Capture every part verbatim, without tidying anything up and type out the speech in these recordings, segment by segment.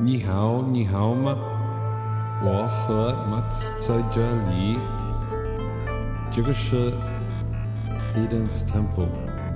你好，你好吗？我和 Mats 在这里。这个是 Tidens Tempo。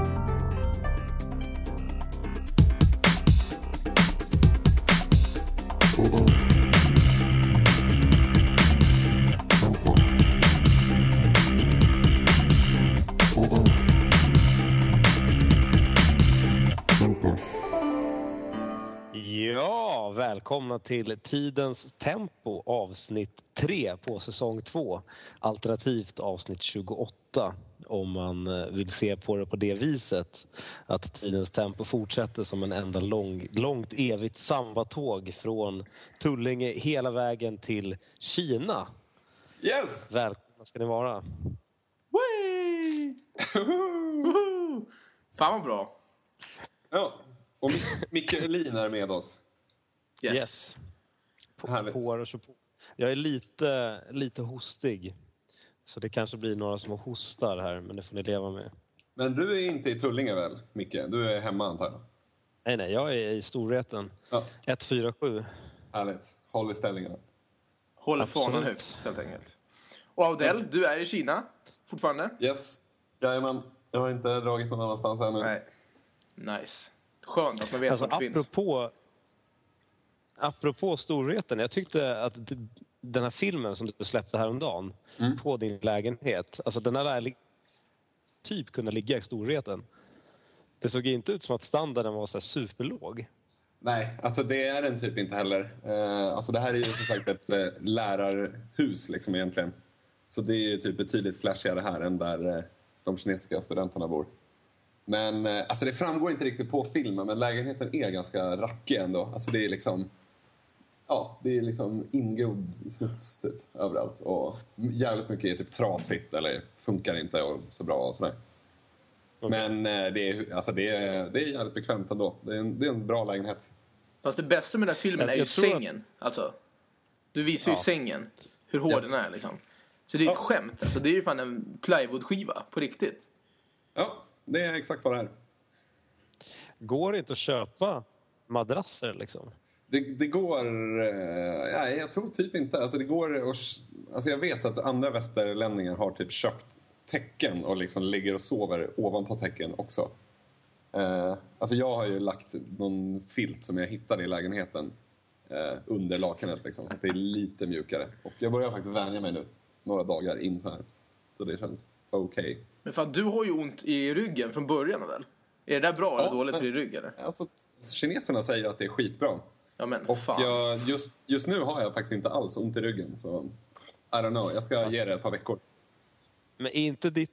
Ja, välkomna till Tidens Tempo avsnitt tre på säsong två. Alternativt avsnitt tjugoåtta om man vill se på det på det viset. Att Tidens Tempo fortsätter som en enda lång, långt evigt sambatåg från Tullinge hela vägen till Kina. Yes! Välkomna ska ni vara. Wee! Fan vad bra. Ja, och Mik- Micke Elin är med oss. Yes. Yes. På, Härligt. på och så på. Jag är lite, lite hostig. Så det kanske blir några små hostar här, men det får ni leva med. Men du är inte i Tullinge väl, Micke? Du är hemma antar jag. Nej, nej, jag är i Storvreten. Ja. ett fyra sju. Härligt. Håll i ställningarna. Håller Absolut. fanan högt helt enkelt. Och Audel, du är i Kina fortfarande? Yes. Jajamän. Jag har inte dragit någon annanstans ännu. Nej. Nice. Skönt att man vet Alltså, att det finns. apropå, apropå Storvreten, jag tyckte att d- den här filmen som du släppte häromdagen Mm. på din lägenhet, alltså den här lär typ kunna ligga i Storvreten. Det såg inte ut som att standarden var så här superlåg. Nej, alltså det är den typ inte heller. Eh, alltså det här är ju som sagt ett eh, lärarhus liksom egentligen. Så det är ju typ betydligt flashigare här än där eh, de kinesiska studenterna bor. Men eh, alltså det framgår inte riktigt på filmen, men lägenheten är ganska rackig ändå. Alltså det är liksom, ja, det är liksom ingrodd smuts typ överallt. Och jävligt mycket är typ trasigt eller funkar inte och så bra och sådär. Men eh, det, är, alltså det, är, det är jävligt bekvämt ändå. Det är en, det är en bra lägenhet. Fast det bästa med den här filmen Jag- är ju jag tror att- sängen. Alltså, du visar ju Ja. sängen. Hur hård Ja. den är liksom. Så det är ett Ja. skämt. Alltså, det är ju fan en plywoodskiva på riktigt. Ja, det är exakt vad det är. Går det inte att köpa madrasser liksom? Det, det går... Eh, ja, jag tror typ inte. Alltså det går... Och, alltså jag vet att andra västerlänningar har typ köpt täcken och liksom ligger och sover ovanpå täcken också. Eh, alltså jag har ju lagt någon filt som jag hittade i lägenheten eh, under lakanet liksom, så att det är lite mjukare. Och jag börjar faktiskt vänja mig nu några dagar in så här. Så det känns okej. Okay. Men fan, du har ju ont i ryggen från början väl? Är det där bra Ja, eller dåligt men- för din rygg eller? Alltså, kineserna säger att det är skitbra. Ja men, Och fan. jag, just, just nu har jag faktiskt inte alls ont i ryggen. Så I don't know, jag ska ge det ett par veckor. Men är inte ditt,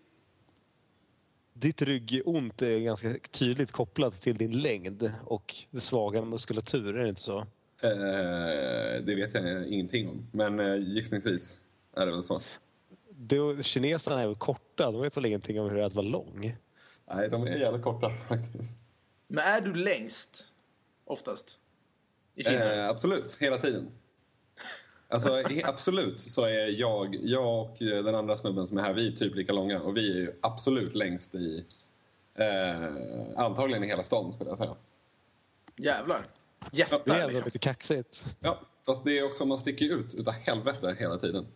ditt ryggont är ganska tydligt kopplat till din längd och svaga muskulatur, är det inte så? Eh, det vet jag ingenting om. Men eh, gissningsvis är det väl så. Det, kineserna är väl korta, de vet väl ingenting om hur det är att vara lång. Nej, de är jävligt korta faktiskt. Men är du längst? Oftast? I Kina? Eh, absolut, hela tiden. Alltså he- absolut så är jag, jag och den andra snubben som är här, vi är typ lika långa. Och vi är ju absolut längst i, eh, antagligen i hela stan skulle jag säga. Jävlar. Det är Jättar ändå liksom. lite kaxigt. Ja, fast det är också, man sticker ut utav helvete hela tiden.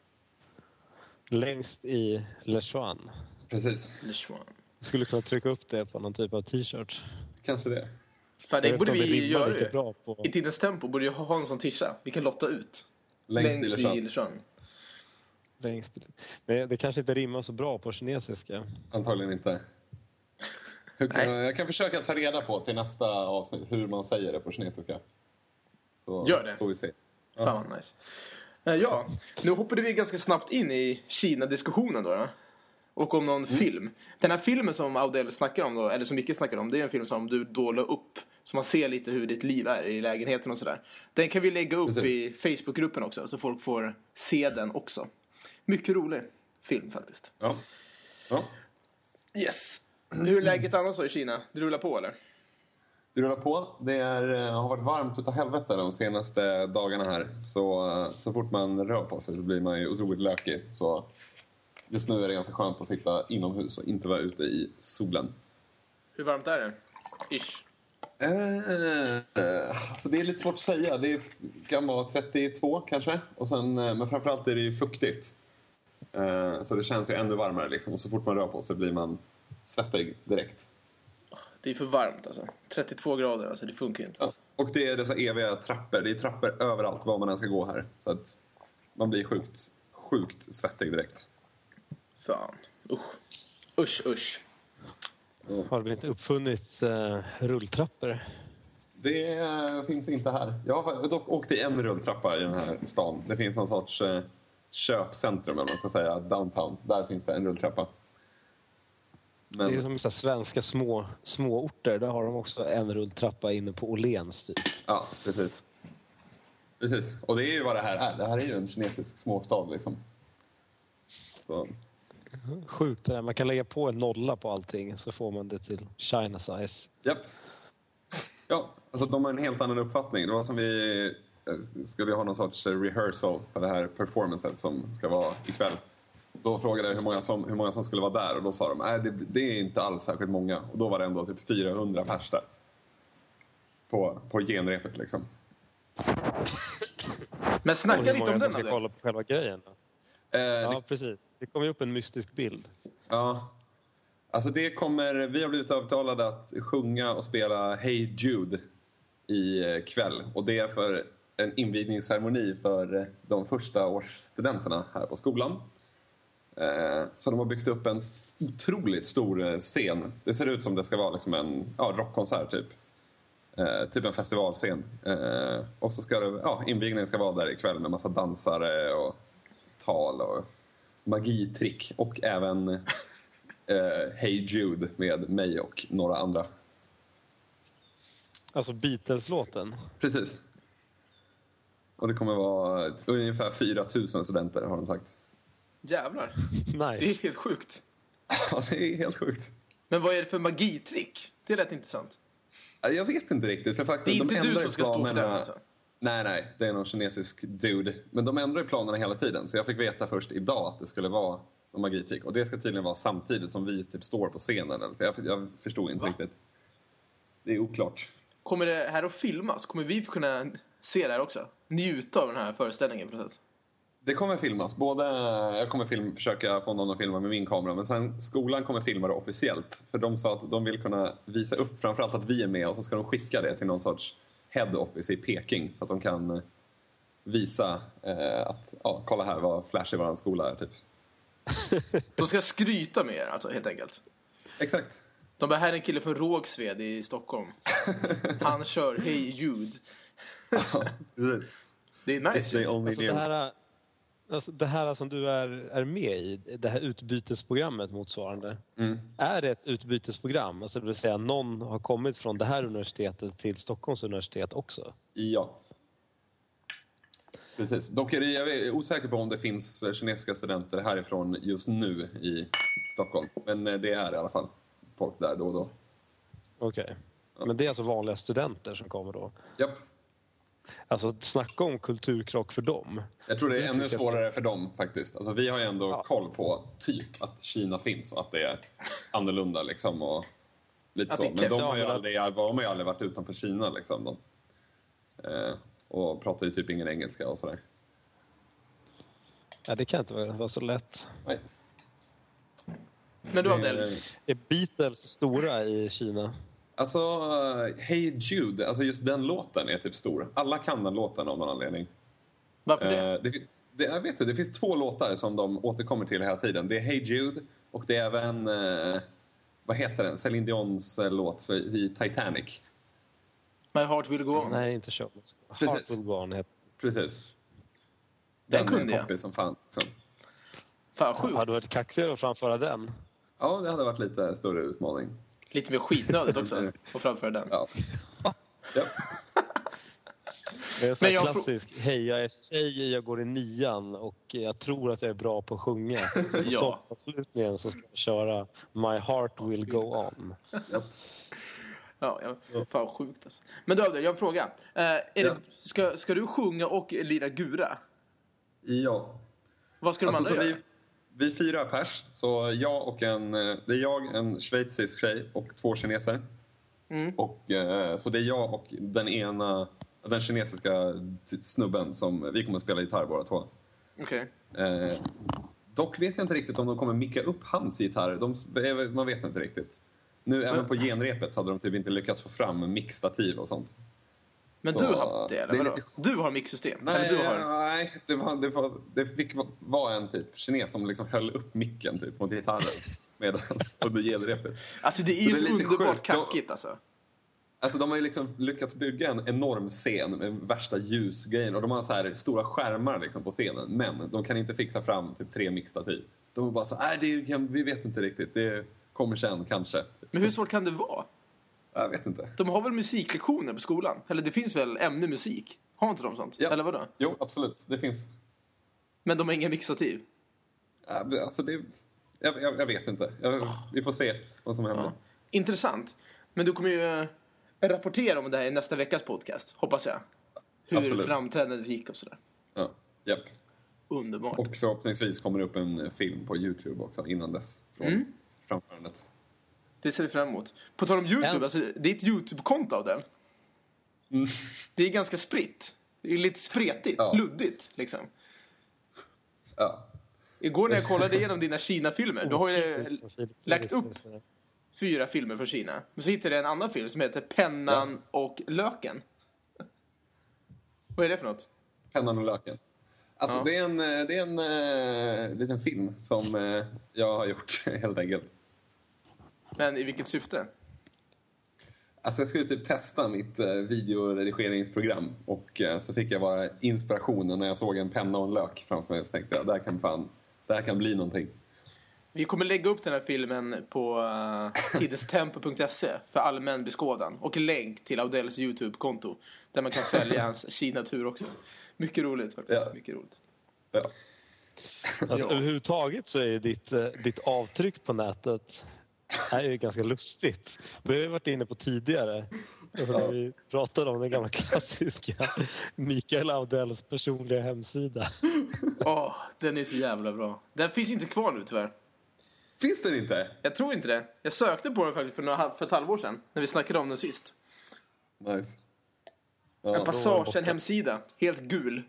Längst i Lechuan. Precis, Lechuan. Skulle kunna trycka upp det på någon typ av t-shirt. kanske det. Fan, Jag det vet borde inte om det vi rimmar göra lite ju. bra på... I Tidens Tempo borde jag ha en sån tisha. Vi kan lotta ut. Längst, Längst i i Lechuan. Lechuan. Längst i... Men det kanske inte rimmar så bra på kinesiska. Antagligen inte. Hur kan, Nej. jag kan försöka ta reda på till nästa avsnitt hur man säger det på kinesiska. Så Gör det. får vi se. Fan vad nice. Eh, Ja, nu hoppade vi ganska snabbt in i Kina-diskussionen då, då. Och om någon film. Den här filmen som Audel snackar om då, eller som Micke snackar om, det är en film som du då la upp. Så man ser lite hur ditt liv är i lägenheten och sådär. Den kan vi lägga upp Precis. i Facebookgruppen också, så folk får se den också. Mycket rolig film faktiskt. Ja. Ja. Yes. Hur är läget annars då i Kina? Det rullar på eller? Det rullar på. Det är, eh, har varit varmt utav helvete de senaste dagarna här. Så, eh, så fort man rör på sig så blir man ju otroligt lökig. Så just nu är det ganska skönt att sitta inomhus och inte vara ute i solen. Hur varmt är det? Ish. Eh, alltså det är lite svårt att säga. Det kan vara trettiotvå kanske. Och sen, men framförallt är det ju fuktigt. Eh, så det känns ju ännu varmare liksom. Och så fort man rör på sig blir man svettig direkt. Det är för varmt alltså. trettiotvå grader, alltså det funkar inte. Ja. Och det är dessa eviga trappor. Det är trappor överallt var man än ska gå här. Så att man blir sjukt, sjukt svettig direkt. Fan, usch. Usch, usch. Ja. Har vi inte uppfunnit uh, rulltrappor? Det uh, finns inte här. Jag har dock åkt i en rulltrappa i den här stan. Det finns någon sorts uh, köpcentrum, eller man ska säga, downtown. Där finns det en rulltrappa. Men... Det är som vissa svenska små, små orter. Där har de också en rulltrappa inne på Åhléns typ. Ja, precis. Precis. Och det är ju vad det här är. Det här är ju en kinesisk småstad liksom. Så... Sjukt det där. Man kan lägga på en nolla på allting så får man det till China size. Japp. Ja, alltså de har en helt annan uppfattning. Det var som vi skulle ha någon sorts rehearsal på det här performancet som ska vara ikväll. Då frågade jag hur många som, hur många som skulle vara där och då sa de att det, det är inte alls särskilt många. Och då var det ändå typ fyrahundra pers där. På, på genrepet liksom. Men snacka lite om den ska kolla på själva grejen. Eh, Ja, det, precis. Det kommer ju upp en mystisk bild. ja. Alltså det kommer, vi har blivit övertalade att sjunga och spela Hey Jude i kväll. Och det är för en invigningsceremoni för de första årsstudenterna här på skolan. Eh, så de har byggt upp en otroligt stor scen. Det ser ut som det ska vara liksom en ja, rockkonsert typ. Eh, typ en festivalscen. Eh, och så ska det, ja, invigningen ska vara där ikväll med massa dansare och tal och magitrick. Och även eh, Hey Jude med mig och några andra. Alltså Beatles-låten. Precis. Och det kommer vara ett, ungefär fyra tusen studenter har de sagt. Jävlar. Nice. Det är helt sjukt. Ja, det är helt sjukt. Men vad är det för magitrick? Det är rätt intressant. Jag vet inte riktigt. För faktiskt, det är inte de du ändrar som ska stå för planerna... det alltså. Nej, nej. Det är någon kinesisk dude. Men de ändrar planerna hela tiden. Så jag fick veta först idag att det skulle vara en magitrick. Och det ska tydligen vara samtidigt som vi typ står på scenen. Så jag, jag förstod inte Va? riktigt. Det är oklart. Kommer det här att filmas? Kommer vi kunna se det här också? Njuta av den här föreställningen på något sätt? Det kommer filmas. Både, jag kommer film, försöka få någon att filma med min kamera. Men sen skolan kommer filma det officiellt. För de sa att de vill kunna visa upp framförallt att vi är med. Och så ska de skicka det till någon sorts head office i Peking. Så att de kan visa eh, att ja, kolla här vad flash i våran skola är typ. De ska skryta med er alltså helt enkelt. Exakt. De bara, här är en kille från Rågsved i Stockholm. Han kör Hey Jude. Det är nice. Alltså det, här, alltså det här som du är, är med i, det här utbytesprogrammet motsvarande. Mm. Är det ett utbytesprogram? Alltså det vill säga någon har kommit från det här universitetet till Stockholms universitet också? Ja. Precis. Dock är det, jag är osäker på om det finns kinesiska studenter härifrån just nu i Stockholm. Men det är i alla fall folk där då och då. Okej. Okay. Ja. Men det är alltså vanliga studenter som kommer då? Japp. Alltså snacka om kulturkrock för dem. Jag tror det är ännu svårare jag... för dem faktiskt. Alltså vi har ju ändå ja. koll på typ att Kina finns och att det är annorlunda liksom och lite så. Men de har ju aldrig, de har ju aldrig varit utanför Kina liksom. De. Eh, och pratar ju typ ingen engelska och sådär. Ja, det kan inte vara så lätt. Nej. Men du Adel, är Beatles stora i Kina? Alltså, Hey Jude, alltså just den låten är typ stor. Alla kan den låten av någon anledning. Varför det? Uh, det, det jag vet inte, det finns två låtar som de återkommer till hela tiden. Det är Hey Jude och det är även, uh, vad heter den? Celine Dions uh, låt i Titanic. My Heart Will Go On. Nej, inte så. Heart Will Go On heter. Precis. Den, den kunde jag. Som fan. Så. Fan, sjukt. Hade du varit kaxigare att framföra den? Ja, det hade varit lite större utmaning. Lite mer skitnödigt också att framföra den. Ja. Ja. Det är så men jag klassisk. Fr- Hej, jag är tjej, jag går i nian och jag tror att jag är bra på att sjunga. Ja. Så avslutningen så ska jag köra My Heart Will Go On. Ja. Ja, ja, fan sjukt alltså. Men du, jag har en fråga. Eh, är ja. det, ska, ska du sjunga och lira gura? Ja. Vad ska de alltså, andra göra? Vi, vi fyra pers. Så jag och en, det är jag, en schweizisk tjej och två kineser. Mm. Och, eh, så det är jag och den ena, den kinesiska snubben som vi kommer att spela gitarr båda två. Okej. Okay. Eh, dock vet jag inte riktigt om de kommer micka upp hans gitarr. De, man vet inte riktigt. Nu även på genrepet så hade de typ inte lyckats få fram mixstativ och sånt. Men så, du har haft det, eller det lite... Du har mixsystem? Nej, eller du har... nej det, var, det, var, det fick vara en typ kines som liksom höll upp micken typ mot gitarren medan under genrepet. Alltså det är ju så, så underbart sjukt. Kackigt alltså. Alltså de har ju liksom lyckats bygga en enorm scen med värsta ljusgrejen. Och de har så här stora skärmar liksom på scenen. Men de kan inte fixa fram typ tre mixstativ. De är bara så nej det är, vi vet inte riktigt. Det kommer sen kanske. Men hur svårt kan det vara? Jag vet inte. De har väl musiklektioner på skolan? Eller det finns väl ämne musik? Har inte de sånt? Ja. Eller vadå? Jo, absolut. Det finns. Men de har inga mixstativ? Alltså det... Jag, jag, jag vet inte. Jag, oh. Vi får se vad som händer. Ja. Intressant. Men du kommer ju rapportera om det här i nästa veckas podcast, hoppas jag. Hur absolut. Framträdandet gick och sådär. Ja, japp. Underbart. Och förhoppningsvis kommer det upp en film på YouTube också innan dess. Från mm. framförandet. Det ser vi fram emot. På tal om YouTube, ja. Alltså, det är ett YouTube-konto av den. Mm. Det är ganska spritt. Det är lite spretigt, ja. Luddigt liksom. Ja. Igår när jag kollade igenom dina Kina-filmer, då har jag lagt upp fyra filmer från Kina. Men så hittade jag en annan film som heter Pennan ja. och löken. Vad är det för något? Pennan och löken. Alltså ja. det är en, det är en uh, liten film som uh, jag har gjort helt enkelt. Men i vilket syfte? Alltså jag skulle typ testa mitt uh, videoredigeringsprogram. Och uh, så fick jag bara inspirationen när jag såg en penna och en lök framför mig. Så tänkte jag, där kan fan, där kan bli någonting. Vi kommer lägga upp den här filmen på uh, tidestempo punkt se för allmän beskådan. Och länk till Audells YouTube-konto. Där man kan följa hans Kina-tur också. Mycket roligt faktiskt. Ja. Mycket roligt. Ja. Alltså, ja. Överhuvudtaget så är ditt, ditt avtryck på nätet är ju ganska lustigt. Det har vi varit inne på tidigare. När vi pratade om den gamla klassiska Mikael Audells personliga hemsida. Åh, oh, den är så jävla bra. Den finns inte kvar nu tyvärr. Finns den inte? Jag tror inte det. Jag sökte på den faktiskt för, några, för ett halvår sedan. När vi snackade om den sist. Nice. Ja, en passage, en hemsida. Helt gul.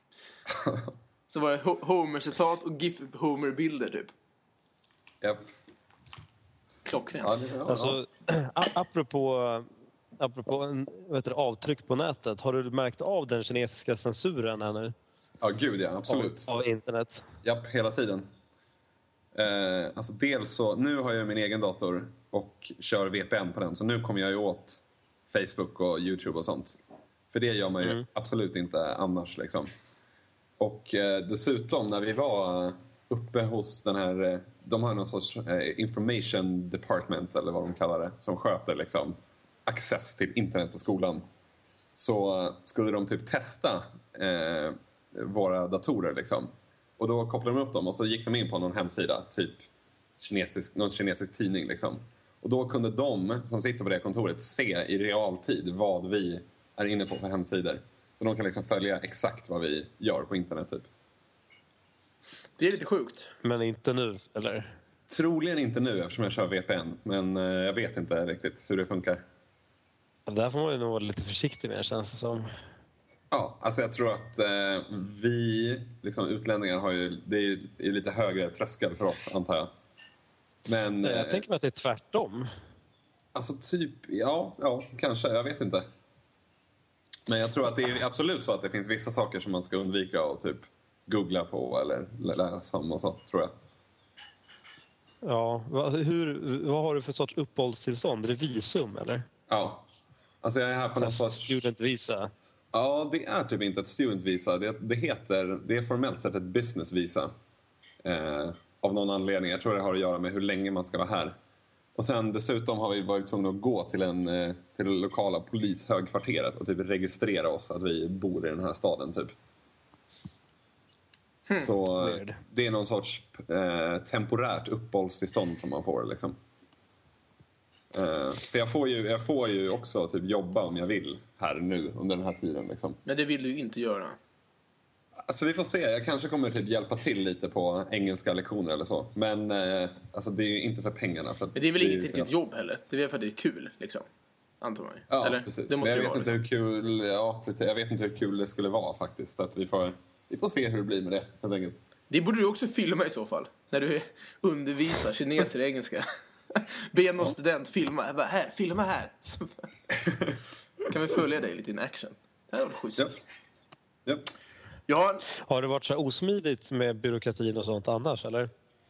Så var det Homer-citat och GIF-Homer-bilder typ. Japp. Klockrent. Ja, ja. Alltså, apropå, apropå en, vet du, avtryck på nätet. Har du märkt av den kinesiska censuren här nu? Ja, gud ja, absolut. Av, av internet? Japp, hela tiden. Eh, alltså dels så, nu har jag min egen dator och kör V P N på den. Så nu kommer jag ju åt Facebook och YouTube och sånt. För det gör man ju mm. absolut inte annars liksom. Och eh, dessutom när vi var uppe hos den här, de har någon sorts eh, information department eller vad de kallar det, som sköter liksom access till internet på skolan. Så skulle de typ testa eh, våra datorer liksom. Och då kopplade de upp dem och så gick de in på någon hemsida, typ kinesisk, någon kinesisk tidning liksom. Och då kunde de som sitter på det kontoret se i realtid vad vi är inne på för hemsidor. Så de kan liksom följa exakt vad vi gör på internet typ. Det är lite sjukt. Men inte nu, eller? Troligen inte nu eftersom jag kör V P N. Men eh, jag vet inte riktigt hur det funkar. Där får man ju nog vara lite försiktig med, känns det som. Ja, alltså jag tror att eh, vi, liksom utlänningar, har ju, det är, är lite högre tröskel för oss, antar jag. Men, jag eh, tänker mig att det är tvärtom. Alltså typ, ja, ja, kanske, jag vet inte. Men jag tror att det är absolut så att det finns vissa saker som man ska undvika och typ googla på eller läsa om och så, tror jag. Ja, hur, vad har du för sorts uppehållstillstånd? Är det visum, eller? Ja, alltså jag är här på någon sorts... Student visa? Ja, det är typ inte ett student visa. Det, det heter, det är formellt sett ett business visa. Eh, av någon anledning. Jag tror det har att göra med hur länge man ska vara här. Och sen dessutom har vi varit tvungna att gå till, en, till det lokala polishögkvarteret och typ registrera oss att vi bor i den här staden typ. Hmm. Så Weird. Det är någon sorts eh, temporärt uppehållstillstånd som man får liksom. Eh, för jag får, ju, jag får ju också typ jobba om jag vill här nu under den här tiden liksom. Men det vill du inte göra. Alltså vi får se, jag kanske kommer typ hjälpa till lite på engelska lektioner eller så. Men eh, alltså det är ju inte för pengarna. För att men det är väl det inget riktigt jobb heller. Det är väl för att det är kul liksom. antar man. Ja, Eller? precis. Det måste Men jag ju vet vara, inte liksom. hur kul, ja, precis. Jag vet inte hur kul det skulle vara faktiskt. Så att vi får, vi får se hur det blir med det, helt enkelt. Det borde du också filma i så fall. När du undervisar kineser i engelska. Be någon student filma. Jag bara, här, filma här. Kan vi följa dig lite in action. Det här var schysst. Ja. Ja. Ja, Har det varit så här osmidigt med byråkratin och sånt annars, eller?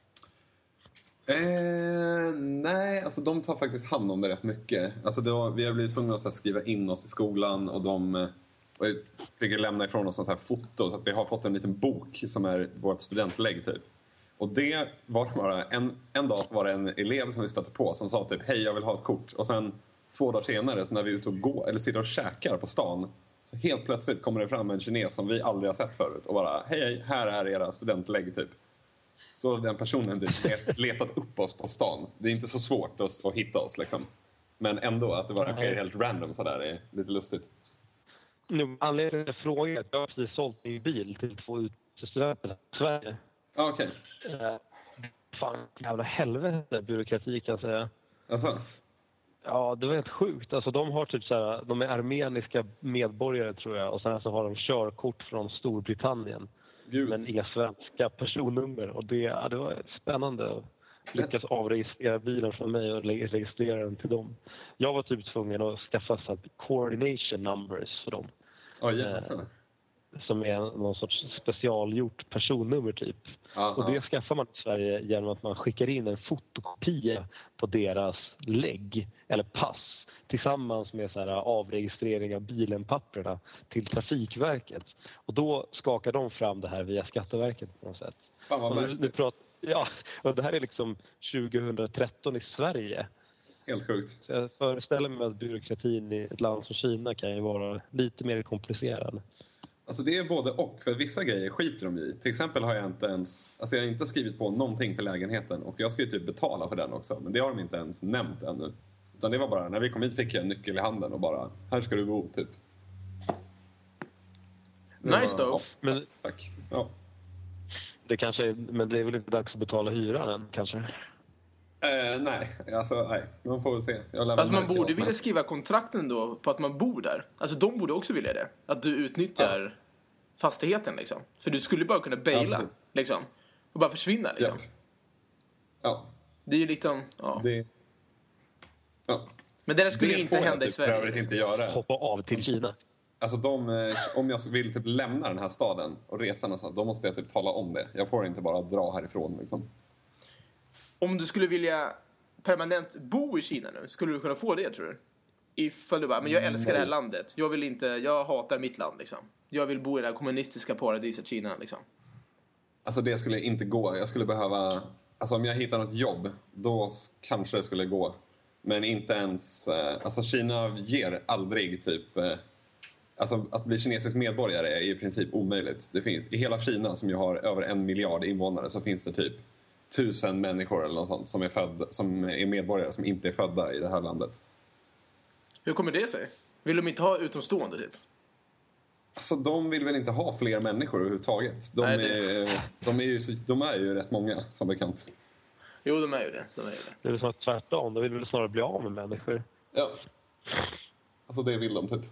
Eh, nej, alltså de tar faktiskt hand om det rätt mycket. Alltså det var, vi har blivit tvungna att så här, skriva in oss i skolan och de eh, och fick lämna ifrån oss sånt här foto så att vi har fått en liten bok som är vårt studentlägg typ. Och det var bara en, en dag så var det en elev som vi stötte på som sa typ hej jag vill ha ett kort. Och sen två dagar senare så när vi är ute och går eller sitter och käkar på stan så helt plötsligt kommer det fram en kines som vi aldrig har sett förut och bara hej, hej här är era studentlägg typ. Så den personen typ letat upp oss på stan. Det är inte så svårt att, att hitta oss liksom. Men ändå att det bara sker helt random sådär är lite lustigt. Nu, anledningen till frågan är att jag har precis sålt min bil till två utestudenter i Sverige. Ja, okej. Eh, fan, jävla helvete byråkrati kan jag säga. Alltså? Ja, det var helt sjukt. Alltså, de har typ så här, de är armeniska medborgare tror jag. Och sen så har de körkort från Storbritannien. Gud. Men inga svenska personnummer. Och det, ja, det var spännande att lyckas avregistrera bilen från mig och registrera den till dem. Jag var typ tvungen att skaffa så att coordination numbers för dem. Ja, jävlar. Eh, som är någon sorts specialgjort personnummer typ. Aha. Och det skaffar man i Sverige genom att man skickar in en fotokopia på deras lägg eller pass tillsammans med så här avregistrering av bilenpapperna till Trafikverket. Och då skakar de fram det här via Skatteverket på något sätt. Fan vad Och nu, nu märkligt. pratar, ja, och det här är liksom tjugohundratretton i Sverige. Helt sjukt. Så jag föreställer mig att byråkratin i ett land som Kina kan ju vara lite mer komplicerad. Alltså det är både och. För vissa grejer skiter de i. Till exempel har jag inte ens... Alltså jag har inte skrivit på någonting för lägenheten. Och jag ska ju typ betala för den också. Men det har de inte ens nämnt ännu. Utan det var bara, när vi kom hit fick jag en nyckel i handen och bara, här ska du bo typ. Det nice var- though. Men Tack. Ja. det kanske är, men det är väl inte dags att betala hyran än kanske? Eh, nej, alltså nej. Man får väl se. Jag lär väl Alltså man märka borde vad som vilja helst. skriva kontrakten då på att man bor där. Alltså de borde också vilja det. Att du utnyttjar fastigheten liksom. För du skulle bara kunna baila Ja, precis. liksom. Och bara försvinna liksom. Ja. Ja, Det är ju liksom, ja. det... Ja. Men det där skulle det inte får jag hända i typ för övrigt Sverige. inte göra. Hoppa av till Kina. Alltså de, eh, om jag vill typ lämna den här staden och resa någonstans, då måste jag typ tala om det. Jag får inte bara dra härifrån liksom. Om du skulle vilja permanent bo i Kina nu, skulle du kunna få det tror du? Ifall du bara, men jag älskar det här Nej. landet. Jag vill inte, jag hatar mitt land liksom. Jag vill bo i det här kommunistiska paradiset Kina liksom. Alltså det skulle inte gå. Jag skulle behöva... Alltså om jag hittar något jobb, då s- kanske det skulle gå. Men inte ens... Eh, alltså Kina ger aldrig typ... Eh, alltså att bli kinesisk medborgare är i princip omöjligt. Det finns, i hela Kina som ju har över en miljard invånare så finns det typ tusen människor eller något sånt som är, född, som är medborgare som inte är födda i det här landet. Hur kommer det sig? Vill de inte ha utomstående typ? Alltså de vill väl inte ha fler människor överhuvudtaget. De, Nej, det- är, de, är, ju, så- de är ju rätt många som bekant. Jo, de är ju det. De är ju det. Det är väl snarare tvärtom. De vill väl snarare bli av med människor. Ja. Alltså det vill de typ.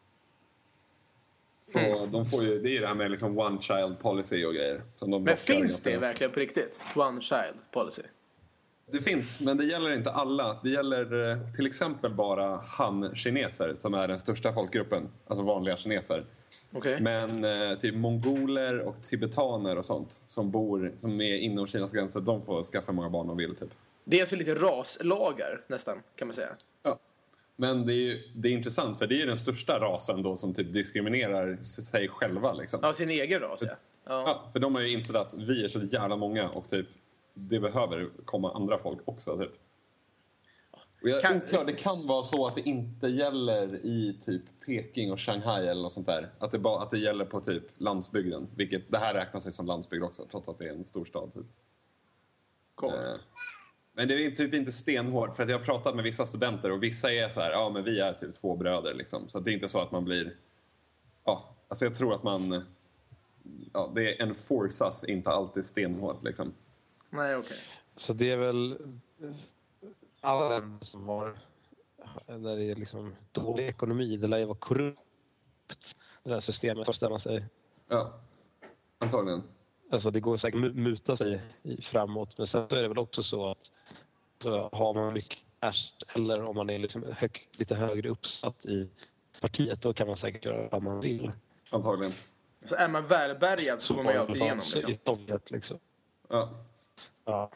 Så Mm. de får ju, det är ju det här med liksom one child policy och grejer. Som de Men blockar finns ganska- det verkligen på riktigt? One child policy? Det finns, men det gäller inte alla. Det gäller eh, till exempel bara han-kineser som är den största folkgruppen. Alltså vanliga kineser. Okej. Men eh, typ mongoler och tibetaner och sånt som bor, som är inom Kinas gränser, de får skaffa hur många barn de vill typ. Det är alltså lite raslagar nästan, kan man säga. Ja. Men det är ju det är intressant för det är ju den största rasen då som typ diskriminerar sig själva liksom. Ja, sin egen ras, ja. Ja. Ja, för de har ju insett att vi är så jävla många och typ det behöver komma andra folk också typ. Och jag Kan- är oklar, det kan vara så att det inte gäller i typ Peking och Shanghai eller något sånt där. Att det, bara, att det gäller på typ landsbygden. Vilket, det här räknas ju som landsbygd också, trots att det är en storstad typ. Coolt. Eh, Men det är typ inte stenhårt, för att jag har pratat med vissa studenter och vissa är så här, ja men vi är typ två bröder liksom. Så att det är inte så att man blir, ja, alltså jag tror att man, ja det enforcas inte alltid stenhårt liksom. Nej, okej. Så det är väl alla länder som har där det är liksom dålig ekonomi. Det lär ju vara korrupt, det här systemet, att ställa sig. Ja, antagligen. Alltså det går säkert att muta sig i framåt. Men sen är det väl också så att så har man mycket cash eller om man är liksom hög, lite högre uppsatt i partiet, då kan man säkert göra vad man vill. Antagligen. Så är man välbärgad så går man ju alltid igenom. Liksom. I Sovjet liksom. Ja. Ja.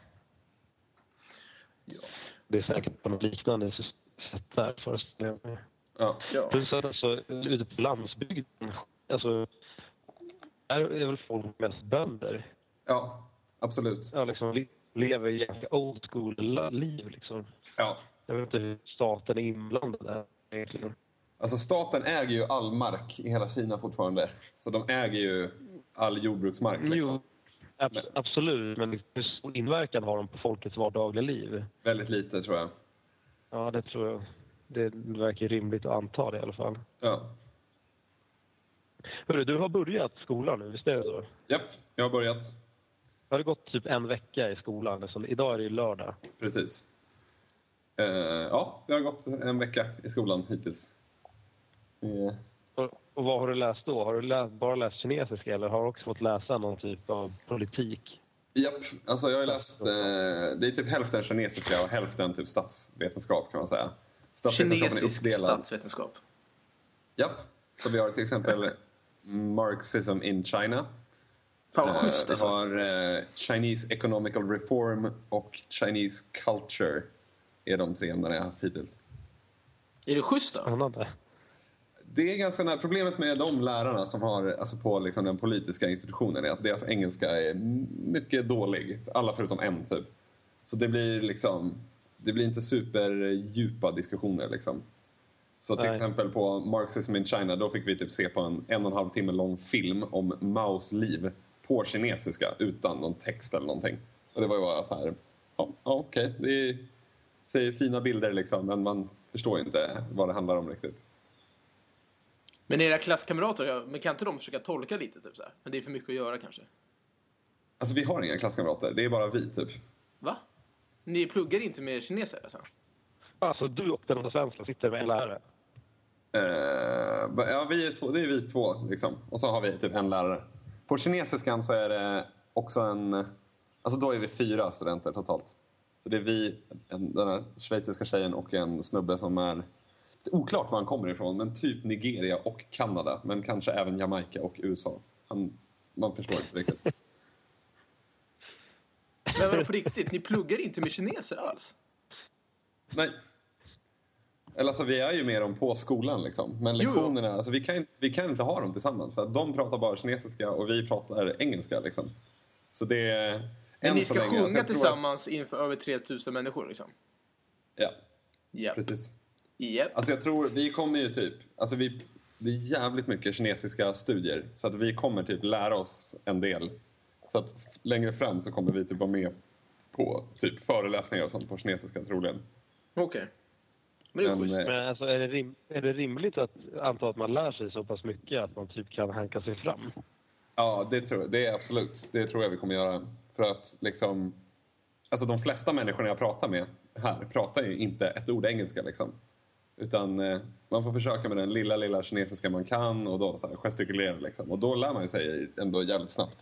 Ja. Det är säkert på något liknande sätt där, föreställer jag mig. Ja. Ja. Plus att alltså, ute på landsbygden, alltså, är det väl folk mest bönder? Ja, absolut. Ja, liksom lever jävla old school liv liksom. Ja. Jag vet inte hur staten är inblandad där egentligen. Alltså staten äger ju all mark i hela Kina fortfarande. Så de äger ju all jordbruksmark liksom. Jo, ab- absolut. Men hur stor inverkan har de på folkets vardagliga liv? Väldigt lite tror jag. Ja, det tror jag. Det verkar rimligt att anta det i alla fall. Ja. Hörru, du har börjat skolan nu, visst är det så? Japp, jag har börjat. Har det gått typ en vecka i skolan? Alltså, idag är det ju lördag. Precis. Uh, ja, jag har gått en vecka i skolan hittills. Uh. Och, och vad har du läst då? Har du läst, bara läst kinesiska eller har du också fått läsa någon typ av politik? Japp, alltså jag har läst... Uh, det är typ hälften kinesiska och hälften typ statsvetenskap kan man säga. Kinesisk statsvetenskap. Japp, så vi har till exempel Marxism in China. Fan vad schysst Vi alltså. har uh, Chinese Economical Reform och Chinese Culture är de tre ämnena jag har haft hittills. Är det schysst då? Spännande. Det är ganska nära. Problemet med de lärarna som har alltså på liksom den politiska institutionen är att deras engelska är mycket dålig. Alla förutom en typ. Så det blir liksom det blir inte superdjupa diskussioner liksom. Så till Nej. exempel på Marxism in China då fick vi typ se på en en och en halv timme lång film om Maos liv på kinesiska utan någon text eller någonting. Och det var ju bara så här, ja, ja okej, det är, säger fina bilder liksom, men man förstår inte vad det handlar om riktigt. Men era klasskamrater, men kan inte de försöka tolka lite typ så här? Men det är för mycket att göra kanske. Alltså vi har inga klasskamrater, det är bara vi typ. Va? Ni pluggar inte med kineser alltså? Alltså du och den svenska sitter med en lärare. Uh, ja, vi är två, det är vi två liksom. Och så har vi typ en lärare. På kinesiskan så är det också en... Alltså då är vi fyra studenter totalt. Så det är vi, en, den här schweiziska tjejen och en snubbe som är... Det är oklart var han kommer ifrån, men typ Nigeria och Kanada. Men kanske även Jamaica och U S A. Han, man förstår inte riktigt. Men vadå på riktigt? Ni pluggar inte med kineser alls? Nej. Eller alltså vi är ju med dem på skolan liksom. Men lektionerna, alltså vi kan, vi kan inte ha dem tillsammans. För att de pratar bara kinesiska och vi pratar engelska liksom. Så det är... Men ni ska länge, sjunga alltså tillsammans att, inför över tre tusen människor liksom? Ja, Japp. precis. Japp. Alltså jag tror, vi kommer ju typ... Alltså vi, det är jävligt mycket kinesiska studier. Så att vi kommer typ lära oss en del. Så att f- längre fram så kommer vi typ vara med på typ föreläsningar och sånt på kinesiska troligen. Okej. Okay. Men det är Men, schysst. eh, Men alltså, är, det rim- är det rimligt att anta att man lär sig så pass mycket att man typ kan hanka sig fram? Ja, det tror jag. Det är absolut. Det tror jag vi kommer göra. För att liksom... Alltså de flesta människorna jag pratar med här pratar ju inte ett ord engelska liksom. Utan eh, man får försöka med den lilla, lilla kinesiska man kan och då så här, gestikulera liksom. Och då lär man sig ändå jävligt snabbt.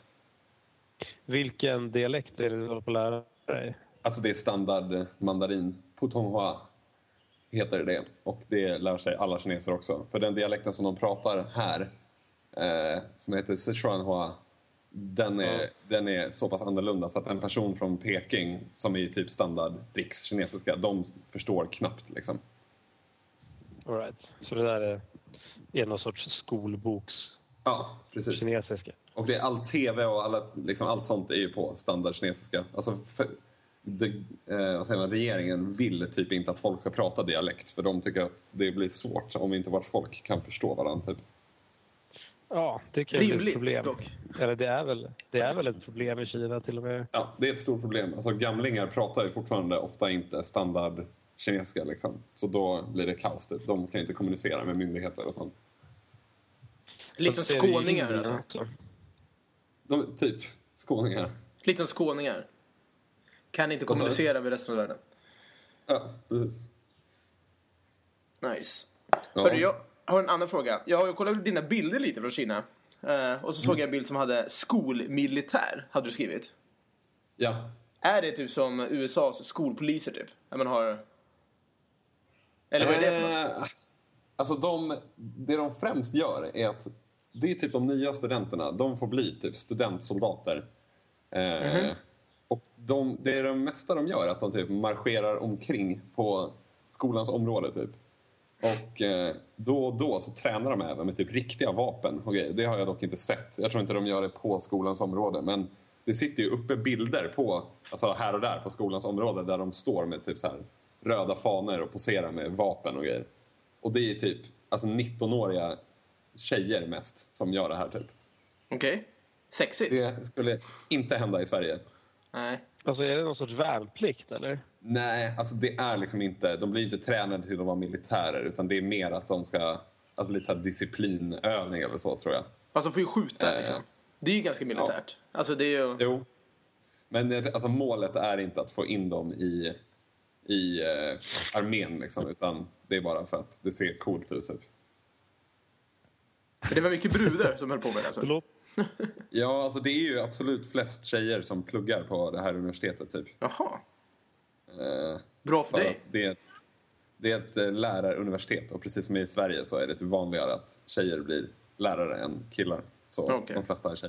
Vilken dialekt är det du håller på att lära dig? Alltså det är standard mandarin. Putonghua heter det. Och det lär sig alla kineser också. För den dialekten som de pratar här, eh, som heter Sichuanhua, den är, Ja. den är så pass annorlunda så att en person från Peking som är typ standard rikskinesiska, de förstår knappt liksom. All right. Så det där är, är någon sorts skolboks Ja, precis. kinesiska. Och det är all tv och alla, liksom, allt sånt är ju på standard kinesiska. Alltså för, det, eh, vad säger man, regeringen vill typ inte att folk ska prata dialekt. För de tycker att det blir svårt om inte vårt folk kan förstå varandra typ. Ja, det kan ju bli ett Rimligt problem. dock. Eller det är, väl, det är väl ett problem i Kina till och med. Ja, det är ett stort problem. Alltså gamlingar pratar ju fortfarande ofta inte standard kinesiska liksom. Så då blir det kaos typ. De kan inte kommunicera med myndigheter och sånt. Lite som Så är det ju skåningar Indien alltså. också. De, typ skåningar. Lite som skåningar. Kan inte Vad sa du? kommunicera med resten av världen. Ja, precis. Nice. Ja. Hörru, jag har en annan fråga. Jag har kollat dina bilder lite från Kina. Uh, och så såg Mm. jag en bild som hade skolmilitär, hade du skrivit. Ja. Är det typ som U S A:s skolpoliser typ? Där man har... Eller vad är det för något? Eh, Alltså de, det de främst gör är att det är typ de nya studenterna, de får bli typ studentsoldater. Eh, Mhm. Och de, det är det mesta de gör, att de typ marscherar omkring på skolans område typ. Och eh, då och då så tränar de även med typ riktiga vapen och grejer. Det har jag dock inte sett. Jag tror inte de gör det på skolans område, men det sitter ju uppe bilder på, alltså här och där på skolans område, där de står med typ så här röda faner och poserar med vapen och grejer. Och det är typ alltså nittonåriga tjejer mest som gör det här typ. Okej. Okay. Sexigt? Det skulle inte hända i Sverige. Nej. Alltså är det någon sorts värnplikt eller? Nej, alltså det är liksom inte, de blir inte tränade till att vara militärer, utan det är mer att de ska, alltså lite så här disciplinövning eller så tror jag. Fast de får ju skjuta Eh, liksom. Det är ju ganska militärt. Ja. Alltså det är ju... Jo. Men det- alltså målet är inte att få in dem i, i eh, armén liksom, utan det är bara för att det ser coolt ut typ. Men det var mycket brudar som höll på med det alltså. Förlåt? Ja, alltså det är ju absolut flest tjejer som pluggar på det här universitetet typ. Jaha. Eh, Bra för för dig. att det, det är ett eh, läraruniversitet, och precis som i Sverige så är det typ vanligare att tjejer blir lärare än killar. Så Okej. de flesta är tjejer.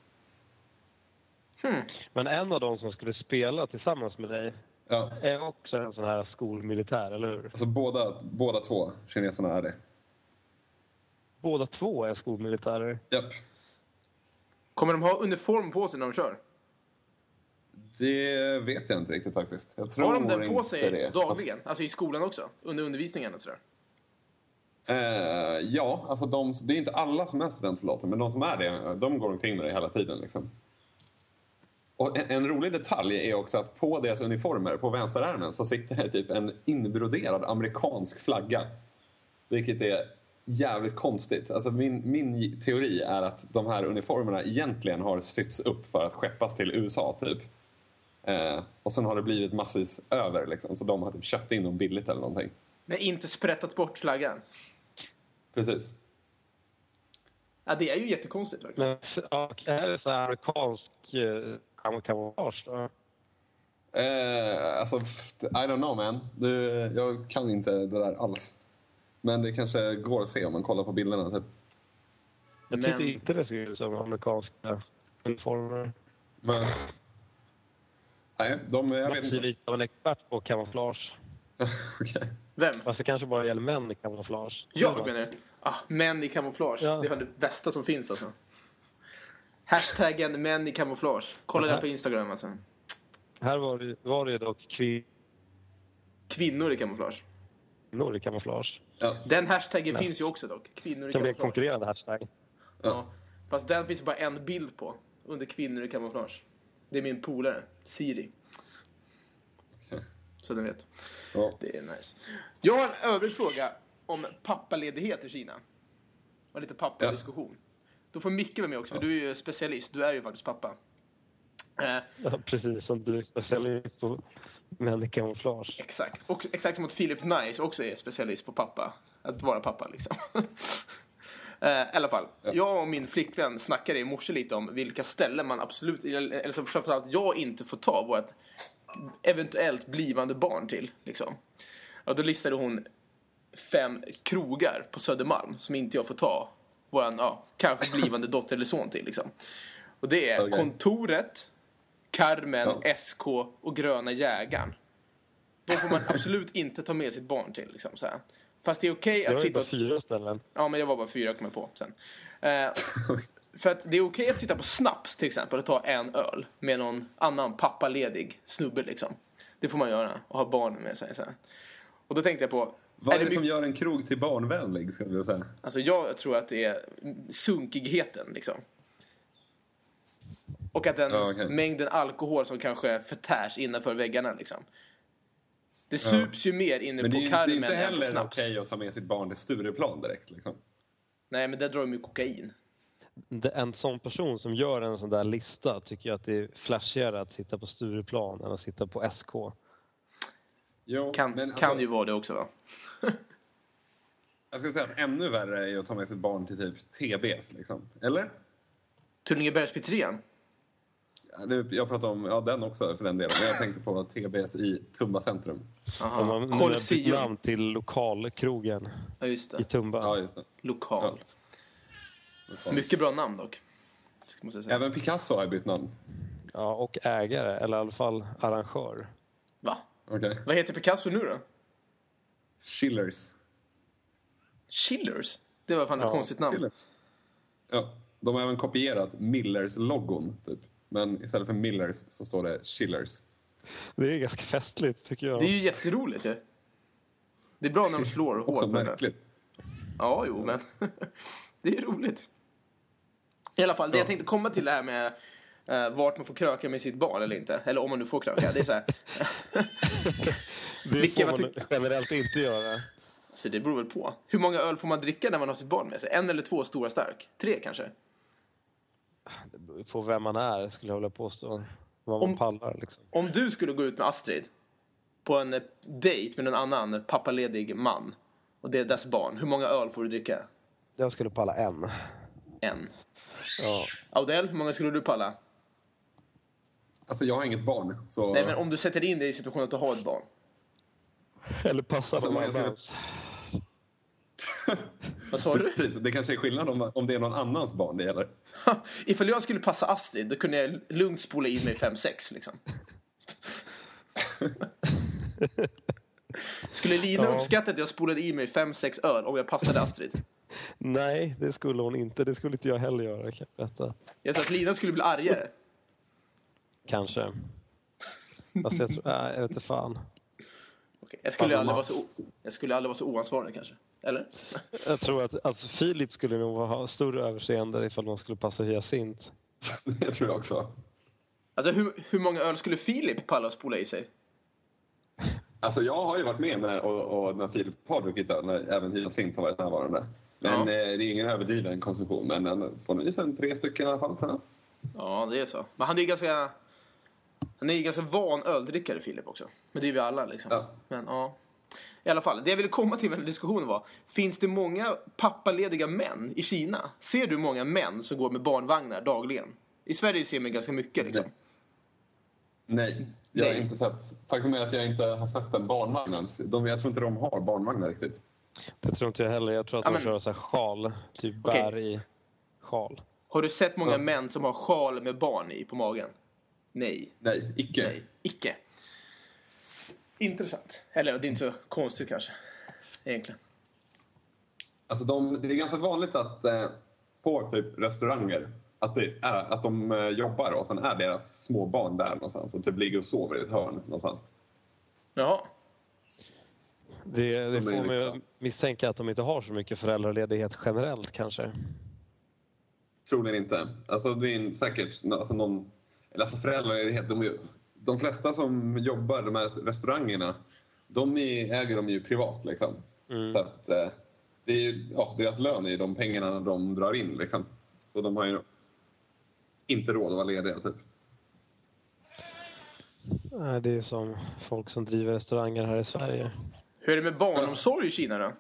Hmm. Men en av de som skulle spela tillsammans med dig Ja, är också en sån här skolmilitär, eller hur? alltså båda, båda två kineserna är det. Båda två är skolmilitärer. Japp. Kommer de ha uniform på sig när de kör? Det vet jag inte riktigt faktiskt. Jag tror Har de den på inte sig det. dagligen? Alltså i skolan också? Under undervisningen och sådär? Eh, ja, alltså de, det är inte alla som är studentsoldater, men de som är det, de går omkring med det hela tiden liksom. Och en, en rolig detalj är också att på deras uniformer, på vänsterärmen, så sitter det typ en inbroderad amerikansk flagga. Vilket är jävligt konstigt. Alltså min, min teori är att de här uniformerna egentligen har sytts upp för att skeppas till U S A typ. Eh, och sen har det blivit massvis över liksom, så de har typ köpt in dem billigt eller någonting. Men inte sprättat bort flaggan? Precis. Ja, det är ju jättekonstigt verkligen. Men ja, är det så här amerikansk eh, kam- kamouflage då? Eh, alltså, I don't know man. Du, jag kan inte det där alls. Men det kanske går att se om man kollar på bilderna typ. Jag Men- tyckte inte det såg ut som amerikanska uniformer. Men, nej, de, jag Jag vet är inte. lite av en expert på kamouflage. Okej. Vem? Fast det kanske bara gäller män i kamouflage. Jag menar det. Ah, män i kamouflage. Ja. Det är det bästa som finns alltså. Hashtaggen män i kamouflage. Kolla Aha. den på Instagram alltså. Här var det, var det dock Kvinnor i kamouflage. kvinnor i kamouflage. Ja. Den hashtaggen Nej. finns ju också dock. Kvinnor i Som blir kamouflage. konkurrerande hashtag. Ja. Fast den finns bara en bild på. Under kvinnor i kamouflage. Det är min polare. Siri. Okej. Så den vet. Ja. Det är nice. Jag har en övrig fråga om pappaledighet i Kina. Och lite pappadiskussion. Då får Micke vara med också, för du är ju specialist. Du är ju faktiskt pappa. Eh, Ja, precis som du är specialist på män i kamouflage. exakt. Och exakt som att Philip Nice också är specialist på pappa. Att vara pappa liksom. eh, I alla fall. Ja. Jag och min flickvän snackade i morse lite om vilka ställen man absolut, eller så framförallt jag inte får ta vårt eventuellt blivande barn till. Liksom. Och då listade hon fem krogar på Södermalm som inte jag får ta våran, ja, kanske blivande dotter eller son till liksom. Och det är Okej. Kontoret, Carmen, Ja. S K och Gröna Jägaren. Då får man absolut inte ta med sitt barn till liksom, så här. Fast det är okej Det att var ju sitta bara fyra ställen. Ja, men jag var bara fyra, kom jag på sen. Eh, för att det är okej att sitta på Snaps till exempel och ta en öl med någon annan pappaledig snubbe liksom. Det får man göra och ha barnen med sig så här. Och då tänkte jag på, Vad är det mycket- som gör en krog till barnvänlig, skulle jag säga? alltså jag tror att det är sunkigheten liksom. Och att den Ja, okej. mängden alkohol som kanske förtärs innanför väggarna liksom. Det sups ju mer inne Men det på är, ju- det är Carmen inte än på heller Snaps. okej att ta med sitt barn till Stureplan direkt liksom. Nej, men där drar de ju kokain. Det- En sån person som gör en sån där lista tycker jag att det är flashigare att sitta på Stureplan än att sitta på S K. Jo, Kan, men kan alltså, ju vara det också va? Jag skulle säga att ännu värre är att ta med sitt barn till typ T B's liksom. Eller? Tullingebergspizzerian? Ja, det- Jag pratar om ja, den också för den delen. Men jag tänkte på T B's i Tumba centrum. Om Aha. man nu har bytt Colosseum. namn till lokalkrogen Ja, just i det. Tumba. Ja, just det. Lokal. Ja. Mycket bra namn dock. Ska man säga. Även Picasso har bytt namn. Ja, och ägare, eller i alla fall arrangör. Va? Okej. Vad heter Picasso nu då? Schillers. Chillers? Det var fan ett Ja, konstigt namn. Schillers. Ja, de har även kopierat Millers-loggon typ. Men istället för Millers så står det Schillers. Det är ganska festligt tycker jag. Det är ju jätteroligt ju. Det är bra när de slår hårt Också med det. märkligt. Ja, jo, men det är roligt. I alla fall, det Ja. jag tänkte komma till det här med eh, vart man får kröka med sitt barn eller inte. Eller om man nu får kröka. Det är så här. Det Vilka- får vad man tyck- generellt inte göra. Så det beror väl på. Hur många öl får man dricka när man har sitt barn med sig? En eller två stora stark? Tre kanske? Det beror på vem man är, skulle jag vilja påstå. Vad man Om- pallar liksom. Om du skulle gå ut med Astrid på en eh, dejt med en annan pappaledig man och det är dess barn, hur många öl får du dricka? Jag skulle palla en. En. Ja. Audel, hur många skulle du palla? Alltså jag har inget barn. Så... Nej, men om du sätter in dig i situationen att du har ett barn. Eller passa Alltså, någon man ska- annans. Vad sa du? Precis, det kanske är skillnad om, om det är någon annans barn det gäller. Ifall jag skulle passa Astrid, då kunde jag lugnt spola in mig fem sex liksom. Skulle Lina Ja. uppskatta att jag spolade i mig fem sex öl om jag passade Astrid? Nej, det skulle hon inte. Det skulle inte jag heller göra, kan jag berätta. Jag tror att Lina skulle bli argare. Kanske. Fast jag tror... Nej, jag vet inte fan. Okej, jag, skulle Ja, aldrig vara men- så, o- jag skulle aldrig vara så oansvarig kanske. Eller? Jag tror att alltså, Filip skulle nog ha större överseende ifall man skulle passa Hyacint. Det tror jag också. Alltså hur, hur många öl skulle Filip palla att spola i sig? Alltså jag har ju varit med när, och, och när Filip har druckit öl, när även Hyacint har varit närvarande. Men Ja. eh, det är ingen överdriven konsumtion, men han får nog i sig en tre stycken i alla fall. tror jag. Ja, det är så. Men han är ju ganska... Han är ju ganska van öldrickare, Filip, också. Men det är vi alla liksom. Ja. Men ja... I alla fall, det jag ville komma till med den här diskussionen var: finns det många pappalediga män i Kina? Ser du många män som går med barnvagnar dagligen? I Sverige ser man ganska mycket liksom. Nej, jag har Nej. inte sett. Faktum är att jag inte har sett en barnvagn ens. De, jag tror inte de har barnvagnar riktigt. Det tror inte jag heller. Jag tror att Ja, de men- kör så här sjal. Typ Okej. bär i sjal. Har du sett många Ja. män som har sjal med barn i på magen? Nej. Nej, icke. Nej. Icke. Intressant. Eller det är inte så konstigt kanske. Egentligen. Alltså de, det är ganska vanligt att eh, på typ restauranger att, det är, att de eh, jobbar och sen är deras små barn där någonstans och typ ligger och sover i ett hörn någonstans. Jaha. Det, det De är får mig liksom- att misstänka att de inte har så mycket föräldraledighet generellt kanske. Troligen inte. Alltså det är en, säkert alltså någon... Eller alltså föräldraledighet, de, är ju- de flesta som jobbar de här restaurangerna, de är, äger de ju privat liksom. Mm. Så att eh, det är ju, ja, deras lön är ju de pengarna de drar in liksom. Så de har ju inte råd att vara lediga typ. Nej, det är som folk som driver restauranger här i Sverige. Hur är det med barnomsorg i Kina då?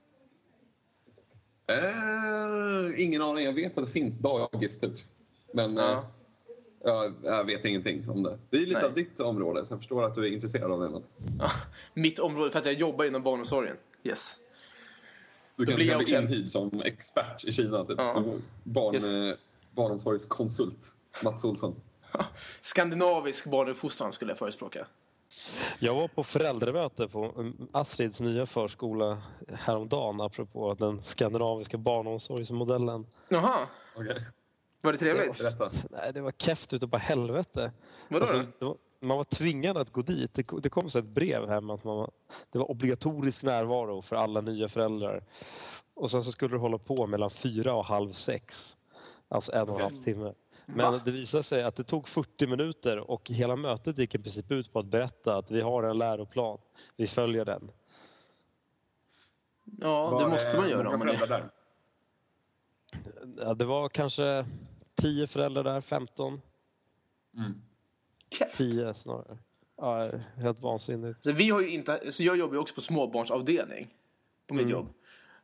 Eh, ingen aning, jag vet att det finns dagis typ. Men Ja. eh, jag, jag vet ingenting om det. Det är lite Nej. av ditt område, så jag förstår att du är intresserad av det. Något. Ja, mitt område, för att jag jobbar inom barnomsorgen. Yes. Du Då kan blir jag bli också en- inhyrd som expert i Kina. Typ. Ja. Barn, Yes. eh, barnomsorgskonsult, Mats Olsson. Skandinavisk barnuppfostran skulle jag förespråka. Jag var på föräldramöte på mm, Astrids nya förskola häromdagen apropå den skandinaviska barnomsorgsmodellen. Jaha, Okay. var det trevligt? Berätta. Nej, det var keft utav bara helvete. Vadå Alltså, då? det var, man var tvingad att gå dit. Det, det kom så ett brev hem att man var, det var obligatorisk närvaro för alla nya föräldrar. Och sen så skulle du hålla på mellan fyra och halv sex. Alltså en och en halv timme. Men Va? det visade sig att det tog fyrtio minuter och hela mötet gick i princip ut på att berätta att vi har en läroplan. Vi följer den. Ja, det måste man göra om man är... där. Ja, det var kanske tio föräldrar där, femton, Mm. tio snarare. Ja, helt vansinnigt. Så vi har ju inte, så jag jobbar ju också på småbarnsavdelning på mitt Mm. jobb.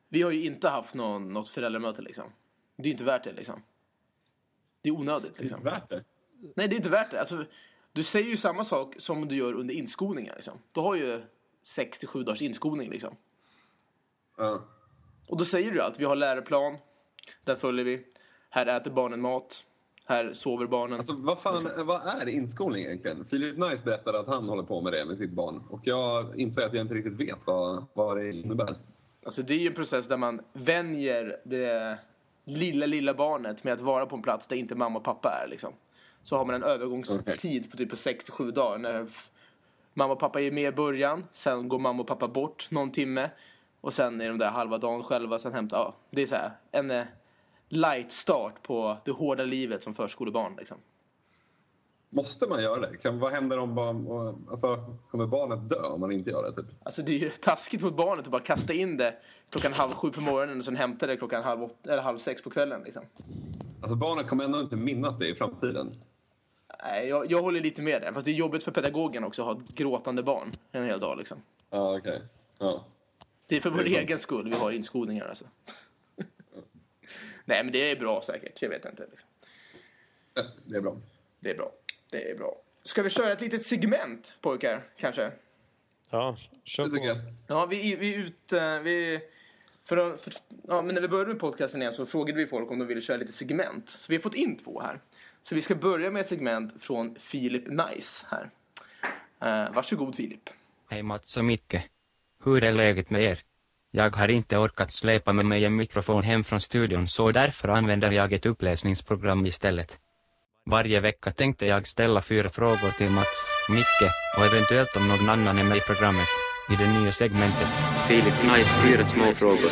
Vi har ju inte haft någon, något föräldramöte liksom. Det är ju inte värt det liksom. Det är onödigt liksom. Det är inte värt det. Nej, det är inte värt det. Alltså, du säger ju samma sak som du gör under inskolningar liksom. Du har ju sex till sju dagars inskolning liksom. Ja. Och då säger du att vi har läroplan. Där följer vi. Här äter barnen mat. Här sover barnen. Alltså vad fan, vad är inskolning egentligen? Philip Nice berättade att han håller på med det med sitt barn. Och jag inser att jag inte riktigt vet vad, vad det innebär. Alltså det är ju en process där man vänjer det lilla, lilla barnet med att vara på en plats där inte mamma och pappa är liksom. Så har man en övergångstid okay. på typ sex till sju dagar. När mamma och pappa är med i början. Sen går mamma och pappa bort någon timme. Och sen är de där halva dagen själva. Sen hämtar, ja, det är så här en light start på det hårda livet som förskolebarn liksom. Måste man göra det? Kan, vad händer om barn, alltså, kommer barnet dö om man inte gör det typ? Alltså det är ju taskigt mot barnet att bara kasta in det klockan halv sju på morgonen och sen hämta det klockan halv åtta eller halv sex på kvällen liksom. Alltså barnet kommer ändå inte minnas det i framtiden. Nej, jag, jag håller lite med det. Fast det är jobbigt för pedagogen också att ha ett gråtande barn en hel dag liksom. Ja, okej. Okay. Ja. Det är för vår egen skull vi har inskolningar alltså. Nej, men det är bra säkert. Jag vet inte liksom. Ja, det är bra. Det är bra. Det är bra. Ska vi köra ett litet segment, pojkar, kanske? Ja, kör på. Ja, vi, vi är ute... Vi, för, för, ja, men när vi började med podcasten igen så frågade vi folk om de ville köra lite segment. Så vi har fått in två här. Så vi ska börja med ett segment från Philip Nice här. Uh, varsågod, Philip. Hej Mats och Micke. Hur är läget med er? Jag har inte orkat släpa med mig en mikrofon hem från studion så därför använder jag ett uppläsningsprogram istället. Varje vecka tänkte jag ställa fyra frågor till Mats, Micke och eventuellt om någon annan är med i programmet. I det nya segmentet Philip Nice fyra små frågor.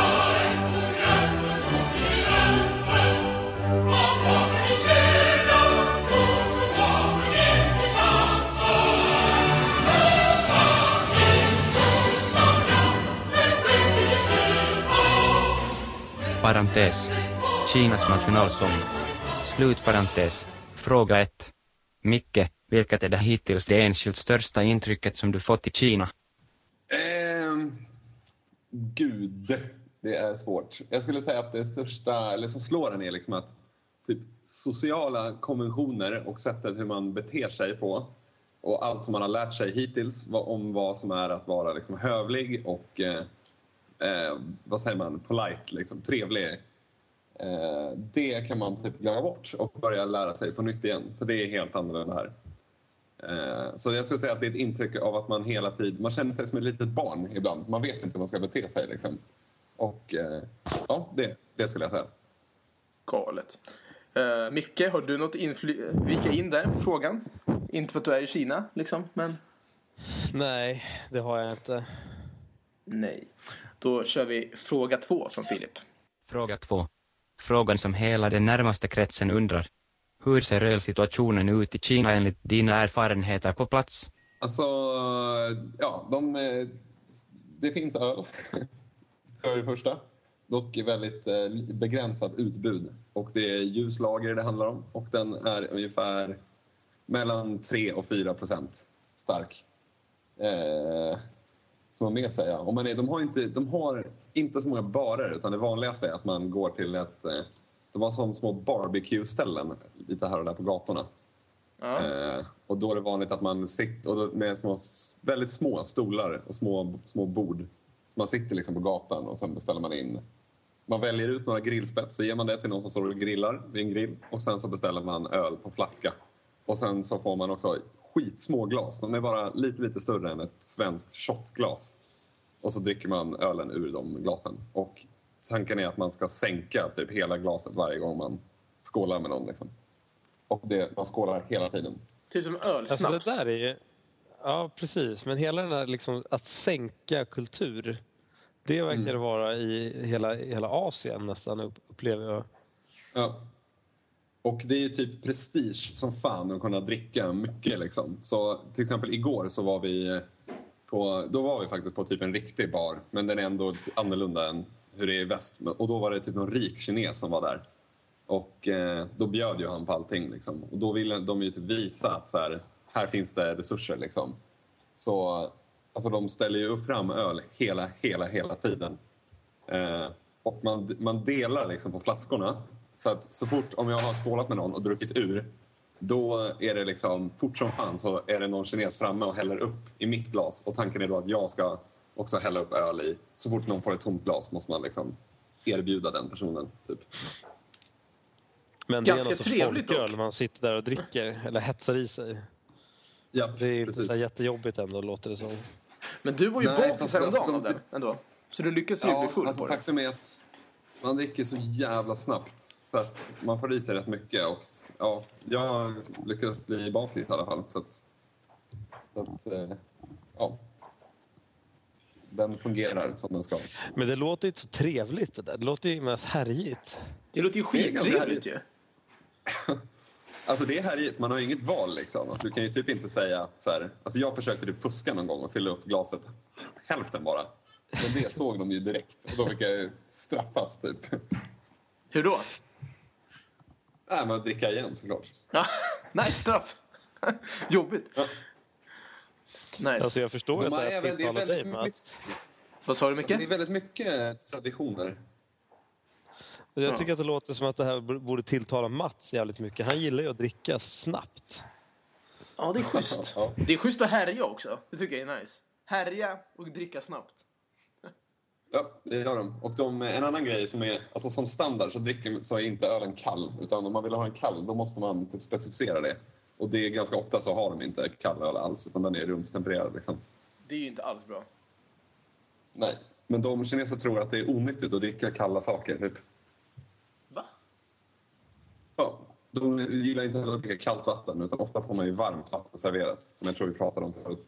Parentes. Kinas nationalsång. Slutparentes. Fråga ett. Micke, vilket är det hittills det enskilt största intrycket som du fått i Kina? Eh, gud, det är svårt. Jag skulle säga att det största, eller som slår en är liksom att typ sociala konventioner och sättet hur man beter sig på och allt som man har lärt sig hittills om vad som är att vara liksom hövlig och eh, eh, vad säger man, polite, liksom, trevlig. Eh, det kan man typ glömma bort och börja lära sig på nytt igen. För det är helt annorlunda här. Eh, så jag skulle säga att det är ett intryck av att man hela tiden, man känner sig som ett litet barn ibland. Man vet inte hur man ska bete sig liksom. Och eh, ja, det, det skulle jag säga. Galet. Uh, Micke, har du något infly- vika in där på frågan? Inte för att du är i Kina liksom, men... Nej, det har jag inte. Nej. Då kör vi fråga två från Philip. Fråga två. Frågan som hela den närmaste kretsen undrar. Hur ser ölsituationen ut i Kina enligt dina erfarenheter på plats? Alltså, ja, de, det finns öl för det första. Dock väldigt begränsat utbud. Och det är ljuslager det handlar om. Och den är ungefär mellan tre och fyra procent stark. Eh, som man med säga. Och man är, de, har inte, de har inte så många barer, utan det vanligaste är att man går till ett... De har som små barbecue-ställen lite här och där på gatorna. Ja. Eh, och då är det vanligt att man sitter och då, med små, väldigt små stolar och små, små bord. Så man sitter liksom på gatan och sen beställer man in. Man väljer ut några grillspett, så ger man det till någon som står och grillar vid en grill. Och sen så beställer man öl på flaska. Och sen så får man också skitsmå glas. De är bara lite, lite större än ett svenskt shotglas. Och så dricker man ölen ur de glasen. Och tanken är att man ska sänka typ hela glaset varje gång man skålar med någon. Liksom. Och det, man skålar hela tiden. Typ som ölsnaps. Alltså det där är, ja, precis. Men hela den här liksom, att sänka kultur, det verkar mm. vara i hela, hela Asien nästan, upplever jag. Ja. Och det är ju typ prestige som fan att kunna dricka mycket liksom. Så till exempel igår så var vi på, då var vi faktiskt på typ en riktig bar. Men den är ändå annorlunda än hur det är i väst. Och då var det typ någon rik kines som var där. Och eh, då bjöd ju han på allting liksom. Och då ville de ju typ visa att så här, här finns det resurser liksom. Så alltså de ställer ju upp fram öl hela, hela, hela tiden. Eh, och man, man delar liksom på flaskorna. Så att så fort om jag har skålat med någon och druckit ur, då är det liksom fort som fan så är det någon kines framme och häller upp i mitt glas. Och tanken är då att jag ska också hälla upp öl i. Så fort någon får ett tomt glas måste man liksom erbjuda den personen typ. Men det Ganska är något trevligt folköl dock. man sitter där och dricker eller hetsar i sig. Ja, Så det är inte precis. så här jättejobbigt ändå, låter det som. Men du var ju Nej, bakis fast häromdagen alltså, av de- den ändå. Så du lyckades ju Ja, bli full alltså på det. faktum är att man dricker så jävla snabbt. Så att man får i sig rätt mycket. Och ja, jag lyckades bli bakis i alla fall. Så att, så att eh, ja. Den fungerar som den ska. Men det låter inte så trevligt det där. Det låter ju mest härjigt. Det låter ju Det är ganska skittrevligt härligt. ju. Alltså det är härligt, man har ju inget val liksom. Alltså, du kan ju typ inte säga att så här, alltså jag försökte typ fuska någon gång och fylla upp glaset hälften bara. Men det såg de ju direkt. Och då fick jag straffas typ. Hur då? Nej, men att dricka igen såklart. Ja, nice straff. Jobbigt. Ja. Nice. Alltså jag förstår ju De att har det här även- det är tilltalar dig, väldigt Mats. Vad sa du, Alltså, det är Micke? väldigt mycket traditioner. Jag Ja. tycker att det låter som att det här borde tilltala Mats jävligt mycket. Han gillar ju att dricka snabbt. Ja, det är schysst. Ja. Det är schysst att härja också. Det tycker jag är nice. Härja och dricka snabbt. Ja, det gör de. Och de, en annan grej som är, alltså som standard så dricker så är inte ölen kall. Utan om man vill ha en kall, då måste man typ specificera det. Och det är ganska ofta så har de inte kall öl alls, utan den är rumstempererad liksom. Det är ju inte alls bra. Nej, men de kineser tror att det är onyttigt att dricka kalla saker typ. Va? Ja, de gillar inte heller att dricka kallt vatten, utan ofta får man ju varmt vatten serverat. Som jag tror vi pratade om förut.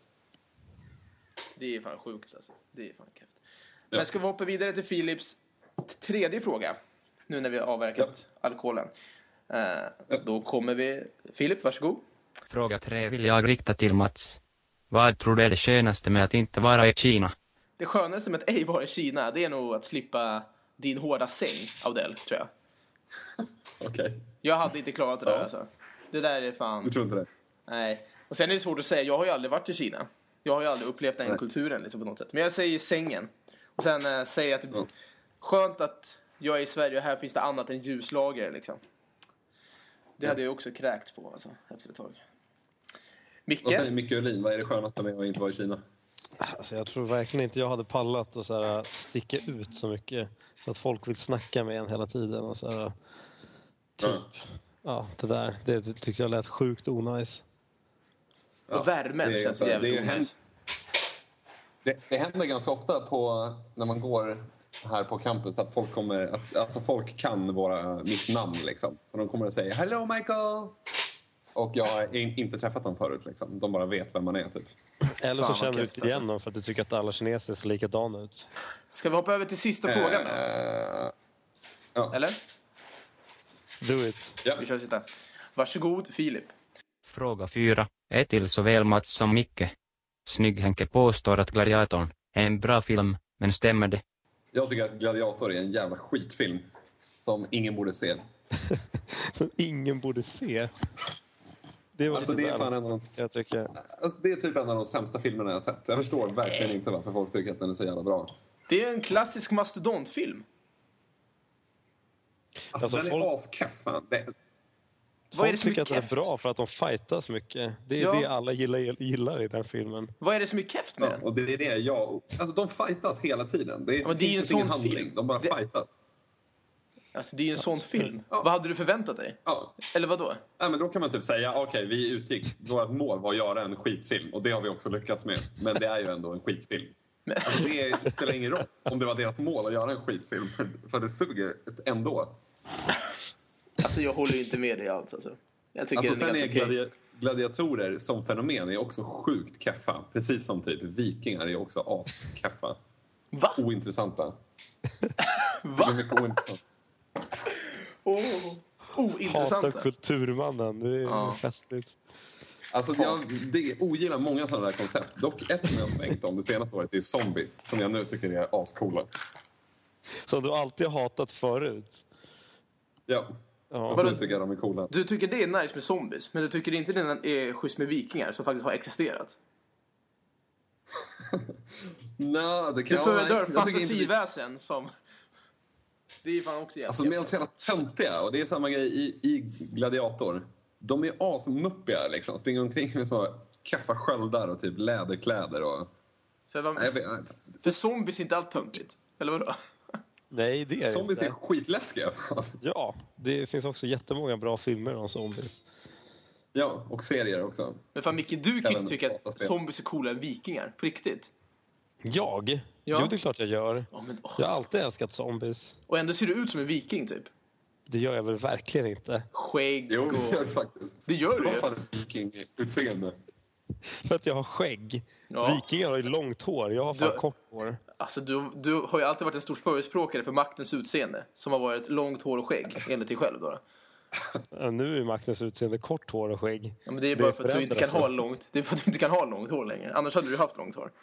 Det är fan sjukt alltså. Det är fan kräft. Ja. Men ska vi hoppa vidare till Philips t- tredje fråga. Nu när vi har avverkat alkoholen. Uh, Ja. Då kommer vi... Filip, varsågod. Fråga tre vill jag rikta till Mats. Vad tror du är det skönaste med att inte vara i Kina? Det skönaste med att ej vara i Kina, det är nog att slippa din hårda säng, Audel, tror jag. Okej, Jag hade inte klarat det där Ja. alltså. Det där är fan... du tror inte det? Nej. Och sen är det svårt att säga, jag har ju aldrig varit i Kina. Jag har ju aldrig upplevt den Nej. kulturen liksom, på något sätt. Men jag säger sängen. Och sen äh, säger jag att det Ja. skönt att jag är i Sverige och här finns det annat än ljuslager liksom. Det Ja. hade jag också kräkts på alltså, efter ett tag. Micke? Vad säger Micke Öhlin? Vad är det skönaste med att inte vara i Kina? Alltså jag tror verkligen inte jag hade pallat att så här sticka ut så mycket. Så att folk vill snacka med en hela tiden. Och så här, typ. Ja. Ja, det där. Det tyckte jag lät sjukt onajs. Och värmen det är känns så här, jävligt det är ju onajs. Det, det händer ganska ofta på, när man går här på campus att folk kommer, att, alltså folk kan våra, mitt namn liksom. Och de kommer att säga hello Michael! Och jag har in, inte träffat dem förut liksom. De bara vet vem man är typ. Eller så Fan, vad känner du kräft, inte igen alltså. dem för att du tycker att alla kineser ser likadana ut. Ska vi hoppa över till sista frågan då? Eh, ja. Eller? Do it. Ja. Vi kör sista. Varsågod, Filip. Fråga fyra är till såväl Mats som Micke. Snygg-Henke påstår att Gladiatorn är en bra film, men stämmer det? Jag tycker att Gladiator är en jävla skitfilm. Som ingen borde se. Som ingen borde se. Det var Alltså lite det är väl, fan en av de, jag tycker. alltså, det är typ en av de sämsta filmerna jag har sett. Jag förstår verkligen inte varför folk tycker att den är så jävla bra. Det är en klassisk mastodontfilm. Alltså, Alltså, den folk- är askeff fan. Det, Vad är det Folk som är tycker att den är keft? bra för att de fightas mycket. Det är Ja. det alla gillar, gillar i den filmen. Vad är det som är keft med ja, den? och det är det jag... Alltså de fightas hela tiden. Det är, Ja, men det är ju en finns ingen sån handling. film. De bara Det- fightas. Alltså det är ju en sån film. Ja. Vad hade du förväntat dig? Ja. Eller vad då? Ja, men då kan man typ säga, okej, vi utgick. Vårt mål var att göra en skitfilm. Och det har vi också lyckats med. Men det är ju ändå en skitfilm. Men- Alltså, det, är, det spelar ingen roll om det var deras mål att göra en skitfilm. För det suger ändå. Alltså jag håller ju inte med dig alls alltså. Jag tycker Alltså, den sen är är ganska okej. gladi- gladiatorer som fenomen är också sjukt keffa. Precis som typ vikingar är också askeffa. Va? Ointressanta. Va? Det är mycket ointressant. Oh. Hatar Ointressanta. kulturmannen. Det är Ja. festligt. Alltså, jag det, ogillar många sådana där koncept. Dock ett som jag har svängt om det senaste året är zombies. Som jag nu tycker är ascoola. Som du alltid har hatat förut. Ja, Ja. fast nu tycker jag de är coola. Du tycker det är nice med zombies, men du tycker inte det är schysst med vikingar som faktiskt har existerat. Nå, det kan Du jag- föredrar nej, jag tycker inte det- fantasiväsen som Det är fan också jävligt. Alltså de är så jävla töntiga. Och det är samma grej i, i Gladiator. De är asmuppiga liksom. Springer omkring med såna kaffa sköldar och typ läderkläder och... För, vad... Nej, jag vet inte. För zombies är inte allt töntigt. Eller vadå? Nej, det är det Zombies inte. är skitläskiga. Ja, det finns också jättemånga bra filmer om zombies. Ja, och serier också. Men fan Micke, du kan ju Även inte tycka att dataspel. zombies är coolare än vikingar. På riktigt. Jag? Ja. Jo, det är klart jag gör. Ja, men, åh. Jag har alltid älskat zombies. Och ändå ser du ut som en viking typ. Det gör jag väl verkligen inte. Skägg Jo, och... det gör det faktiskt. Det gör du Det var ju. fan ett viking-utseende. För att jag har skägg. Ja. Vikingar har ju långt hår. Jag har fan Du- kort hår. Alltså du, du har ju alltid varit en stor förespråkare för maktens utseende. Som har varit långt hår och skägg, enligt dig själv då. Ja, nu är Magnus utseende kort hår och skägg. Ja, men det är Det bara för att du inte kan förändras ha ju. långt. Det är för att du inte kan ha långt hår längre. Annars hade du haft långt hår.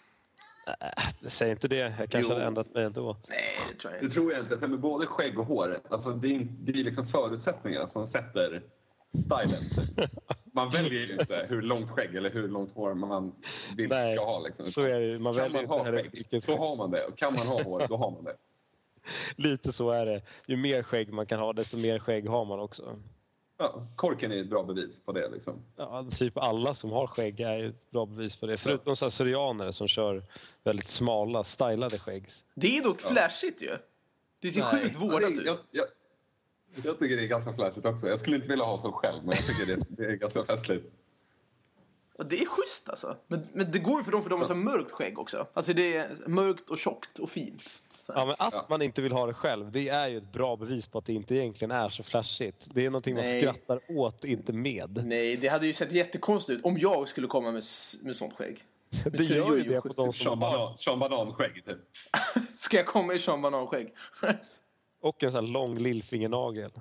Säg inte det. Jag kanske Jo. hade ändrat mig ändå. Nej, det tror jag Det inte. tror jag inte. För med både skägg och hår, alltså det är, det är liksom förutsättningar som sätter stilen. Man väljer ju inte hur långt skägg eller hur långt hår man vill Nej, ska ha. Liksom. så är det ju. Man Kan väljer man inte ha heller skägg, vilket då skägg. har man det. Och kan man ha hår, då har man det. Lite så är det. Ju mer skägg man kan ha, desto mer skägg har man också. Ja, korken är ett bra bevis på det. Liksom. Ja, typ alla som har skägg är ju ett bra bevis på det. Förutom så här syrianer som kör väldigt smala, stylade skägg. Det är dock flashigt ju. Det ser Nej. sjukt Ja, vårdat det är, ut. jag, jag, jag tycker det är ganska flashigt också. Jag skulle inte vilja ha så själv, men jag tycker det, det är ganska festligt. Och det är schysst alltså. Men, men det går ju för dem för de har så mörkt skägg också. Alltså det är mörkt och tjockt och fint. Så. Ja, men att Ja. man inte vill ha det själv, det är ju ett bra bevis på att det inte egentligen är så flashigt. Det är någonting man Nej. skrattar åt, inte med. Nej, det hade ju sett jättekonstigt ut om jag skulle komma med, s- med sånt skägg. Det så gör ju ju det på sjukt. de Sean som har... Banan, Sean Banan-skägg, typ. Ska jag komma i Sean Banan-skägg? Och en sån här lång lillfingernagel.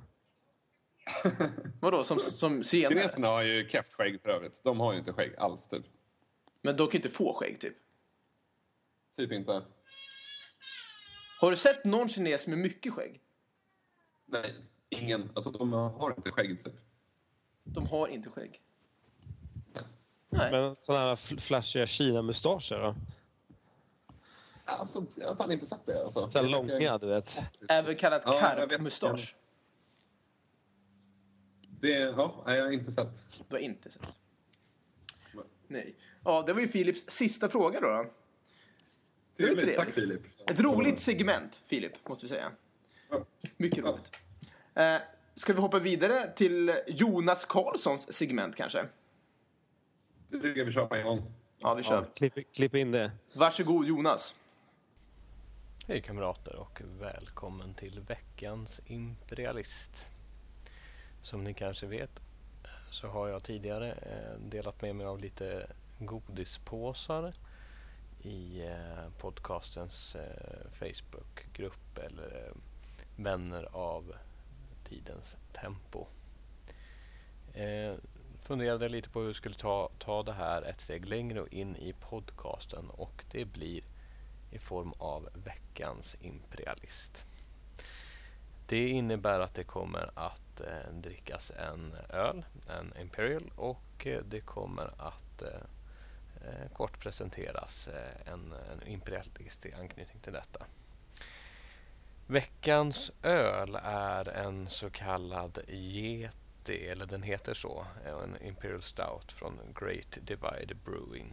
Vadå, som, som senare? Kineserna har ju käftskägg för övrigt. De har ju inte skägg alls, typ. Men de kan inte få skägg typ. Typ inte. Har du sett någon kines med mycket skägg? Nej, ingen. Alltså de har inte skägg, typ. De har inte skägg. Nej. Men såna här fl- flashiga Kina-mustascher då? Alltså, jag har fan inte sett det. Alltså. Så här långa, du vet. Även kallat Ja, jag vet. karpmustasch. Det, ja, nej, jag har inte sett. Du har inte sett. Nej. Ja, det var ju Philips sista fråga då. då. Det var ju Trevligt. trevligt. Tack, Filip. Ett roligt segment, Filip, måste vi säga. Ja. Mycket roligt. Eh, ska vi hoppa vidare till Jonas Karlssons segment kanske? Det tycker jag vi kör på en gång. Ja, vi kör. Ja, klipp, klipp in det. Varsågod Jonas. Hej kamrater och välkommen till veckans imperialist. Som ni kanske vet så har jag tidigare eh, delat med mig av lite godispåsar i eh, podcastens eh, Facebookgrupp eller eh, vänner av tidens tempo. Eh, funderade lite på hur jag skulle ta, ta det här ett steg längre och in i podcasten, och det blir i form av veckans imperialist. Det innebär att det kommer att eh, drickas en öl, en Imperial, och eh, det kommer att eh, kort presenteras eh, en, en imperialist i anknytning till detta. Veckans öl är en så kallad Yeti, eller den heter så, en Imperial Stout från Great Divide Brewing.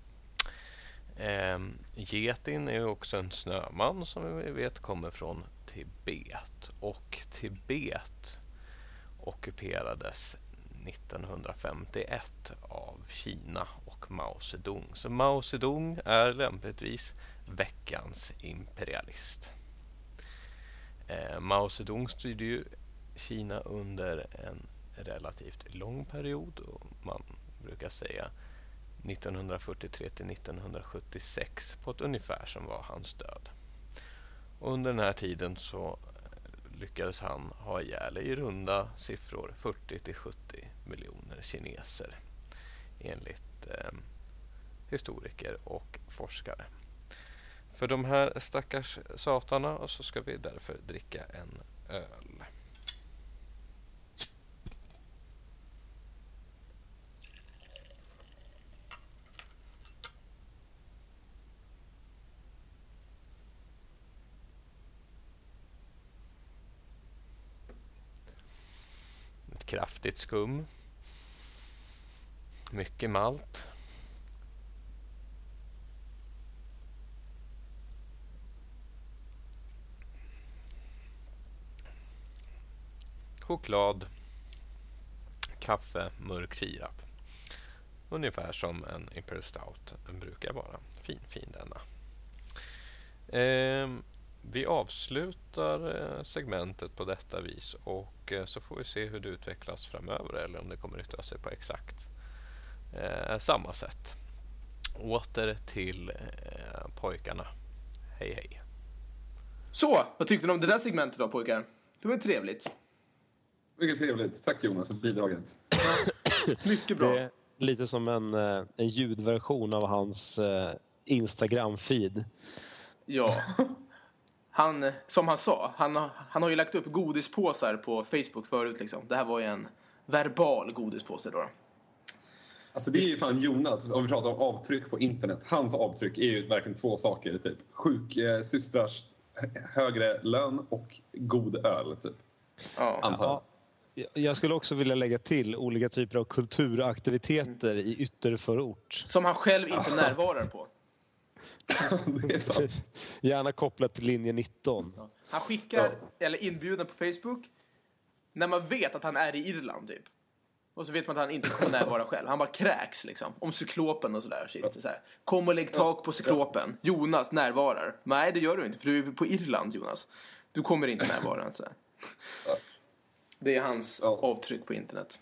Eh, Getin är också en snöman som vi vet kommer från Tibet, och Tibet ockuperades nittonhundrafemtioett av Kina och Mao Zedong. Så Mao Zedong är lämpligtvis veckans imperialist. Eh, Mao Zedong styrde ju Kina under en relativt lång period, och man brukar säga nittonhundrafyrtiotre till nittonhundrasjuttiosex på ett ungefär som var hans död. Och under den här tiden så lyckades han ha ihjäl i runda siffror fyrtio till sjuttio miljoner kineser enligt eh, historiker och forskare. För de här stackars satarna så ska vi därför dricka en öl. kraftigt skum. Mycket malt. Choklad, kaffe, mörk sirap. Ungefär som en Imperial Stout brukar vara. Fin, fin denna. Eh, vi avslutar eh, segmentet på detta vis och eh, så får vi se hur det utvecklas framöver eller om det kommer yttra sig på exakt eh, samma sätt. Åter till eh, pojkarna. Hej hej. Så, vad tyckte ni om det där segmentet då, pojkar? Det var trevligt. Mycket trevligt. Tack Jonas för bidraget. Mycket bra. Det är lite som en, en ljudversion av hans Instagram-feed. Ja. Han, som han sa, han, han har ju lagt upp godispåsar på Facebook förut liksom. Det här var ju en verbal godispåse då. Alltså det är ju fan Jonas, om vi pratar om avtryck på internet. Hans avtryck är ju verkligen två saker, typ. Sjuksystrars högre lön och god öl, typ. Ja. Antar. Ja, jag skulle också vilja lägga till olika typer av kulturaktiviteter mm. i ytterförort. Som han själv inte närvarar på. Det är sant. Gärna kopplat till linje nitton. Ja. Han skickar, ja. eller inbjudan på Facebook, när man vet att han är i Irland, typ. Och så vet man att han inte kommer närvara själv. Han bara kräks liksom. Om cyklopen och sådär. Ja. Så här. Kom och lägg tak på cyklopen. Ja. Jonas närvarar. Nej, det gör du inte. För du är på Irland, Jonas. Du kommer inte närvara. Så här. Ja. Det är hans ja. avtryck på internet.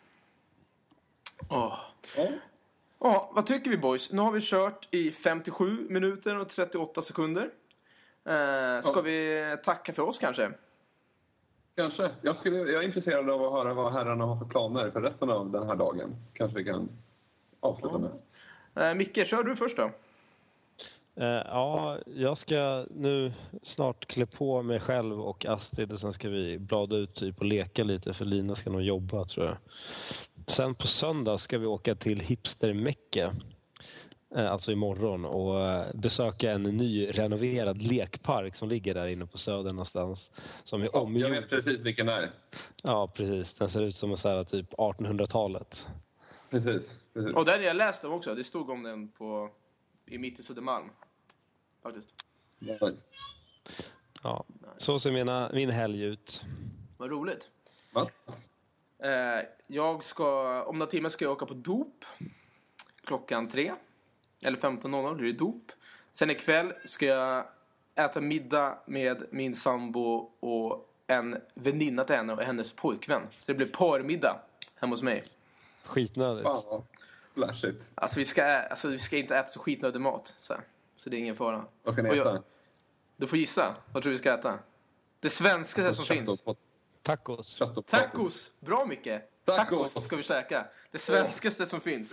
Åh. Ja. Ja, vad tycker vi, boys? Nu har vi kört i femtiosju minuter och trettioåtta sekunder. Eh, ska ja. vi tacka för oss kanske? Kanske. Jag, skulle, jag är intresserad av att höra vad herrarna har för planer för resten av den här dagen. Kanske vi kan avsluta med. Eh, Micke, kör du först då? Eh, ja, jag ska nu snart klä på mig själv och Astrid och sen ska vi blada ut typ och leka lite för Lina ska nog jobba, tror jag. Sen på söndag ska vi åka till Hipster-Mecke, eh, alltså imorgon, och eh, besöka en ny renoverad lekpark som ligger där inne på söder någonstans. Som är ja, omgjord. Jag vet precis vilken det är. Ja, precis. Den ser ut som en så här, typ artonhundratalet. Precis, precis. Och där jag läste om också. Det stod om den på i mitt i Södermalm. Faktiskt. Nice. Ja, så ser mina, min helg ut. Vad roligt. Va? Eh, jag ska, om några timmar ska jag åka på dop. Klockan tre. Eller femton noll noll, det är dop. Sen ikväll ska jag äta middag med min sambo och en väninna till henne och hennes pojkvän. Så det blir parmiddag hemma hos mig. Skitnödigt. Fan, flashigt. Alltså vi ska, alltså vi ska inte äta så skitnödig mat. Så, så det är ingen fara. Vad ska ni äta? Jag, du får gissa. Vad tror du vi ska äta? Det svenska alltså, som finns. På tacos. Tacos. Bra, Micke. Tacos. Tacos ska vi käka. Det svenskaste som finns.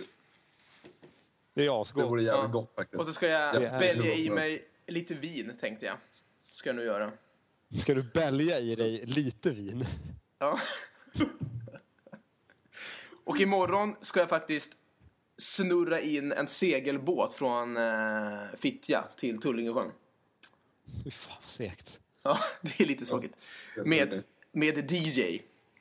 Det är asgott. Det vore jävligt ja. gott faktiskt. Och så ska jag ja, välja i mig lite vin, tänkte jag. Ska jag nu göra. Ska du bälja i dig lite vin? Ja. Och imorgon ska jag faktiskt snurra in en segelbåt från äh, Fittja till Tullingesjön. Fy fan, vad segt. Ja, det är lite svårt. Ja, med, med D J.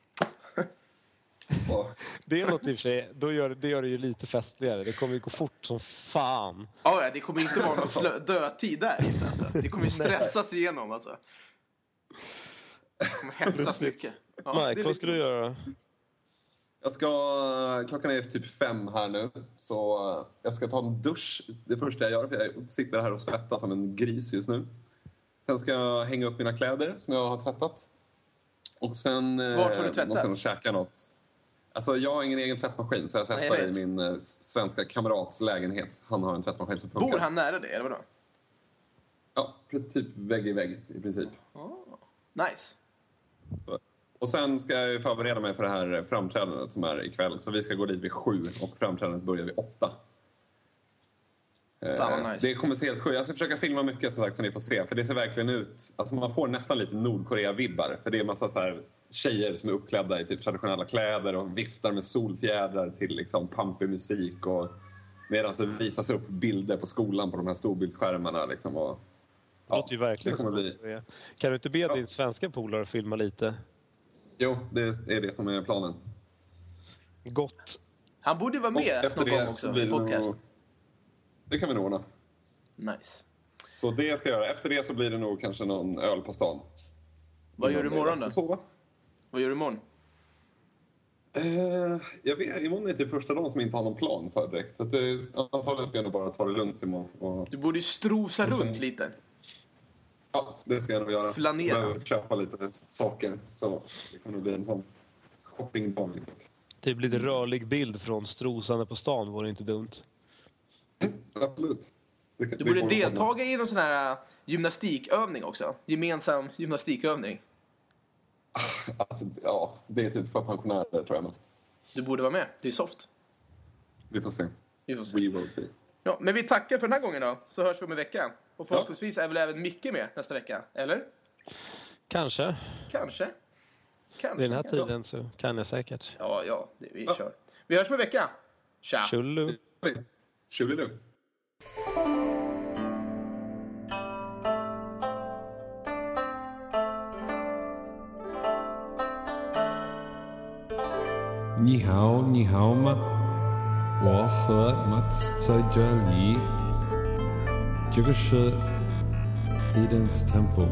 Det är något i och för sig, då gör, det gör det ju lite festligare. Det kommer ju gå fort som fan. Ja, det kommer inte vara någon slö- dödtid där. Alltså. Det kommer ju stressas igenom. Alltså. Det kommer hetsas mycket. Ja, Mike, vad ska du göra? Jag ska, klockan är typ fem här nu. Så jag ska ta en dusch. Det första jag gör, för jag sitter här och svettas som en gris just nu. Sen ska jag hänga upp mina kläder som jag har tvättat. Och sen Vart har du tvättat? måste jag nog käka något. Alltså jag har ingen egen tvättmaskin så jag tvättar Nej, i min eh, svenska kamrats lägenhet. Han har en tvättmaskin som funkar. Bor han nära det, eller vadå? Ja, typ vägg i vägg i princip. Oh, nice. Så. Och sen ska jag förbereda mig för det här framträdandet som är ikväll. Så vi ska gå dit vid sju och framträdandet börjar vid åtta. Fan vad nice. Det kommer se helt sjukt. Jag ska försöka filma mycket som sagt så ni får se. För det ser verkligen ut att man får nästan lite Nordkorea-vibbar. För det är en massa så här tjejer som är uppklädda i typ traditionella kläder och viftar med solfjädrar till liksom pampig musik. Och medan det visas upp bilder på skolan på de här storbildsskärmarna liksom. Och, det låter ju verkligen det kommer bli... Kan du inte be ja. din svenska polare filma lite? Jo, det är det som är planen. Gott. Han borde ju vara Och med efter någon gång det så också. blir det Podcast. nog... Det kan vi nog ordna. Nice. Så det ska jag göra. Efter det så blir det nog kanske någon öl på stan. Vad gör du Innan det är imorgon dags då? att sova. Vad gör du imorgon? Eh, jag vet, imorgon är det första dagen som jag inte har någon plan för direkt. Så att det, antagligen ska jag nog bara ta det lugnt imorgon. Och, Du borde ju strosa runt lite. ja, det ska jag nog göra. Flanera. Jag behöver köpa lite saker. Så det kommer nog bli en sån shoppingdag. Det blir en rörlig bild från strosande på stan, vore inte dumt. Mm, absolut. Det, Du det borde går att deltaga i någon sån här äh, gymnastikövning också. Gemensam gymnastikövning. ordna. Alltså, ja, det är typ för pensionärer tror jag. Men Du borde vara med. Det är soft. vi får se. Vi får se. We will see. Ja, men vi tackar för den här gången då. Så hörs vi om en vecka. Och förhoppningsvis är väl även Micke med nästa vecka. Eller? Kanske. Kanske. Kanske. Vid den här Ja. tiden så kan jag säkert. Ja, ja. Det, vi Ja. kör. Vi hörs om en vecka. Tja. Tjollu. Tjolilu. Ni hao, ni hao ma. 我和 Mats 在这里。这个是 Tidens Tempo。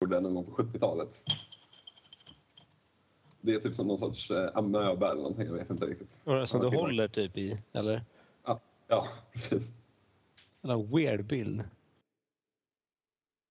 gjorde någon gång på sjuttiotalet. Det är typ som någon sorts eh, amöba eller någonting, jag vet inte riktigt. Och som du håller typ i, eller? Ja, ja precis. En weird bild.